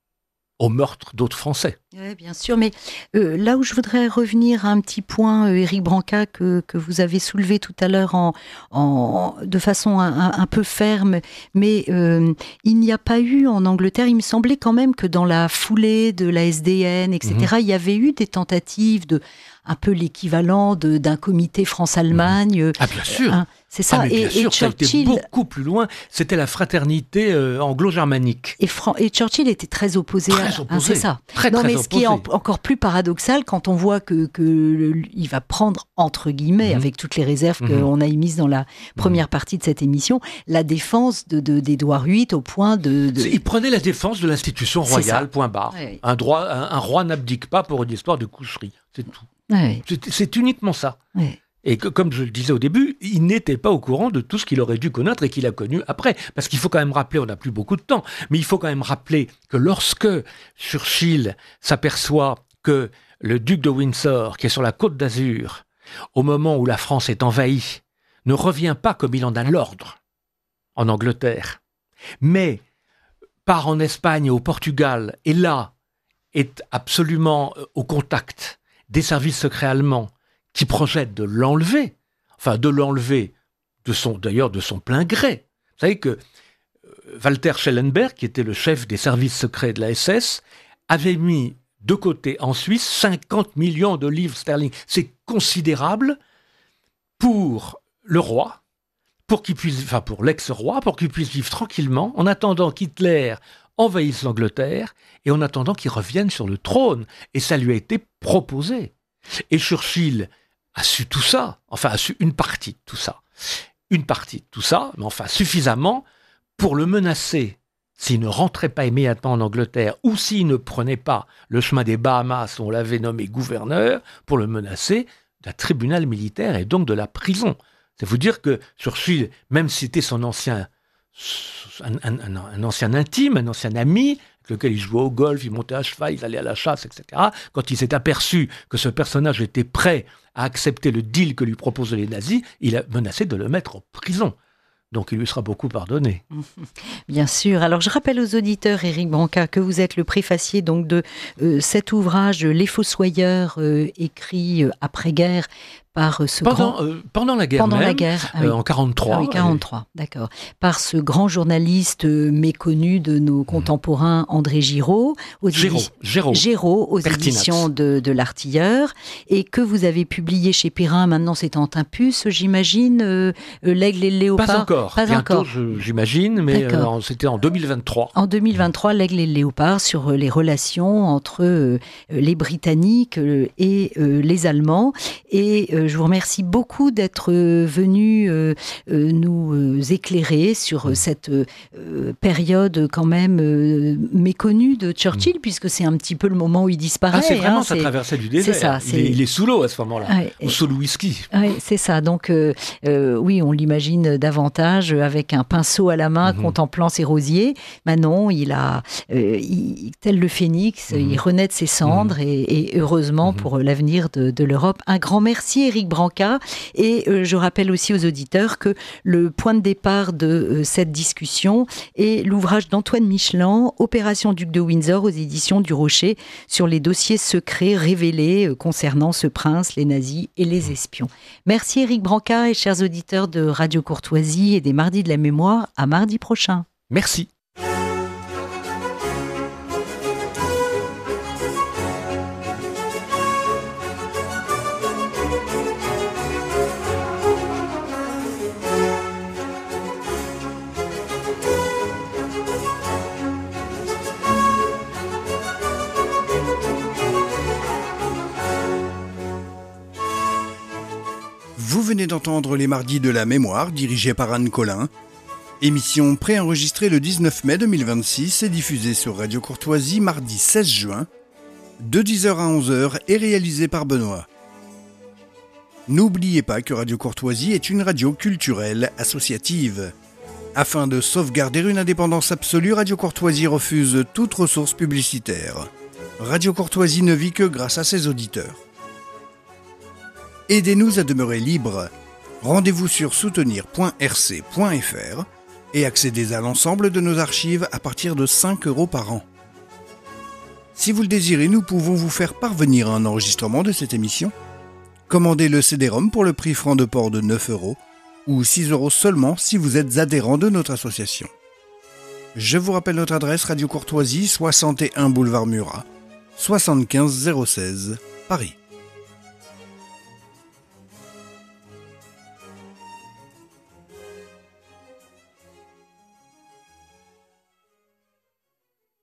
au meurtre d'autres Français. Oui, bien sûr, mais euh, là où je voudrais revenir à un petit point, euh, Éric Branca, que, que vous avez soulevé tout à l'heure en, en, de façon un, un, un peu ferme, mais euh, il n'y a pas eu en Angleterre, il me semblait quand même que dans la foulée de la S D N, et cetera, mmh. il y avait eu des tentatives de un peu l'équivalent de, d'un comité France-Allemagne. Ah bien sûr. Hein, c'est ça. Ah, mais bien et, sûr, et ça a Churchill, été beaucoup plus loin. C'était la fraternité euh, anglo-germanique. Et, Fran- et Churchill était très opposé très à. Opposé. Hein, c'est ça. Très, non, très mais opposé. ce qui est en, encore plus paradoxal quand on voit que, que le, il va prendre entre guillemets, mmh. avec toutes les réserves mmh. qu'on a émises dans la première mmh. partie de cette émission, la défense de, de d'Édouard huit au point de, de. Il prenait la défense de l'institution royale. Point barre. Oui, oui. Un droit, un, un roi n'abdique pas pour une histoire de coucherie. C'est tout. Oui. C'est, c'est uniquement ça. Oui. Et que, comme je le disais au début, il n'était pas au courant de tout ce qu'il aurait dû connaître et qu'il a connu après. Parce qu'il faut quand même rappeler, on n'a plus beaucoup de temps, mais il faut quand même rappeler que lorsque Churchill s'aperçoit que le duc de Windsor, qui est sur la côte d'Azur, au moment où la France est envahie, ne revient pas comme il en a l'ordre en Angleterre, mais part en Espagne et au Portugal, et là, est absolument au contact des services secrets allemands qui projettent de l'enlever, enfin de l'enlever de son, d'ailleurs de son plein gré. Vous savez que Walter Schellenberg, qui était le chef des services secrets de la S S, avait mis de côté en Suisse cinquante millions de livres sterling. C'est considérable pour le roi, pour qu'il puisse, enfin pour l'ex-roi, pour qu'il puisse vivre tranquillement en attendant qu'Hitler envahisse l'Angleterre et en attendant qu'il revienne sur le trône. Et ça lui a été proposé. Et Churchill a su tout ça, enfin a su une partie de tout ça, une partie de tout ça, mais enfin suffisamment pour le menacer s'il ne rentrait pas immédiatement en Angleterre ou s'il ne prenait pas le chemin des Bahamas, où on l'avait nommé gouverneur, pour le menacer d'un tribunal militaire et donc de la prison. C'est vous dire que Churchill, même si c'était son ancien, un, un, un, un ancien intime, un ancien ami, avec lequel il jouait au golf, il montait à cheval, il allait à la chasse, et cetera, quand il s'est aperçu que ce personnage était prêt à accepter le deal que lui proposaient les nazis, il a menacé de le mettre en prison. Donc il lui sera beaucoup pardonné. Bien sûr. Alors je rappelle aux auditeurs, Éric Branca, que vous êtes le préfacier donc de euh, cet ouvrage Les Fossoyeurs, euh, écrit euh, après-guerre par ce pendant, grand... Euh, pendant la guerre pendant même, la guerre, ah oui. euh, en quarante-trois. Ah oui, quarante-trois, et... d'accord. Par ce grand journaliste méconnu de nos contemporains, André Giraud, aux, Géraud, édi... Géraud. Géraud, aux Pertinax. éditions de, de l'Artilleur, et que vous avez publié chez Perrin, maintenant c'est en Tempus, j'imagine, euh, L'Aigle et le Léopard. Pas encore, Pas bientôt encore. Je, j'imagine, mais euh, c'était en deux mille vingt-trois. En deux mille vingt-trois, L'Aigle et le Léopard, sur les relations entre euh, les Britanniques euh, et euh, les Allemands. Et euh, je vous remercie beaucoup d'être euh, venu euh, euh, nous euh, éclairer sur euh, cette euh, période quand même euh, méconnue de Churchill, mmh. puisque c'est un petit peu le moment où il disparaît. Ah, c'est vraiment hein, sa c'est... traversée du désert. C'est ça, c'est... Il, est, il est sous l'eau à ce moment-là, ouais, ou sous le whisky. Oui, c'est ça. Donc, euh, euh, oui, on l'imagine davantage avec un pinceau à la main, mmh. contemplant ses rosiers. Mais non, il a, euh, il, tel le phénix, mmh. il renaît de ses cendres mmh. et, et heureusement mmh. pour l'avenir de, de l'Europe. Un grand merci, Éric Branca. Et euh, je rappelle aussi aux auditeurs que le point de départ de euh, cette discussion est l'ouvrage d'Antoine Michelin, Opération Duc de Windsor, aux éditions du Rocher, sur les dossiers secrets révélés euh, concernant ce prince, les nazis et les espions. Merci Éric Branca et chers auditeurs de Radio Courtoisie et des Mardis de la Mémoire. À mardi prochain. Merci. Vous venez d'entendre les Mardis de la Mémoire, dirigés par Anne Collin. Émission préenregistrée le dix-neuf mai deux mille vingt-six et diffusée sur Radio Courtoisie mardi seize juin, de dix heures à onze heures et réalisée par Benoît. N'oubliez pas que Radio Courtoisie est une radio culturelle associative. Afin de sauvegarder une indépendance absolue, Radio Courtoisie refuse toute ressource publicitaire. Radio Courtoisie ne vit que grâce à ses auditeurs. Aidez-nous à demeurer libres. Rendez-vous sur soutenir point r c point f r et accédez à l'ensemble de nos archives à partir de cinq euros par an. Si vous le désirez, nous pouvons vous faire parvenir un enregistrement de cette émission. Commandez le C D-ROM pour le prix franc de port de neuf euros ou six euros seulement si vous êtes adhérent de notre association. Je vous rappelle notre adresse: Radio Courtoisie, soixante et un boulevard Murat, soixante-quinze zéro seize, Paris.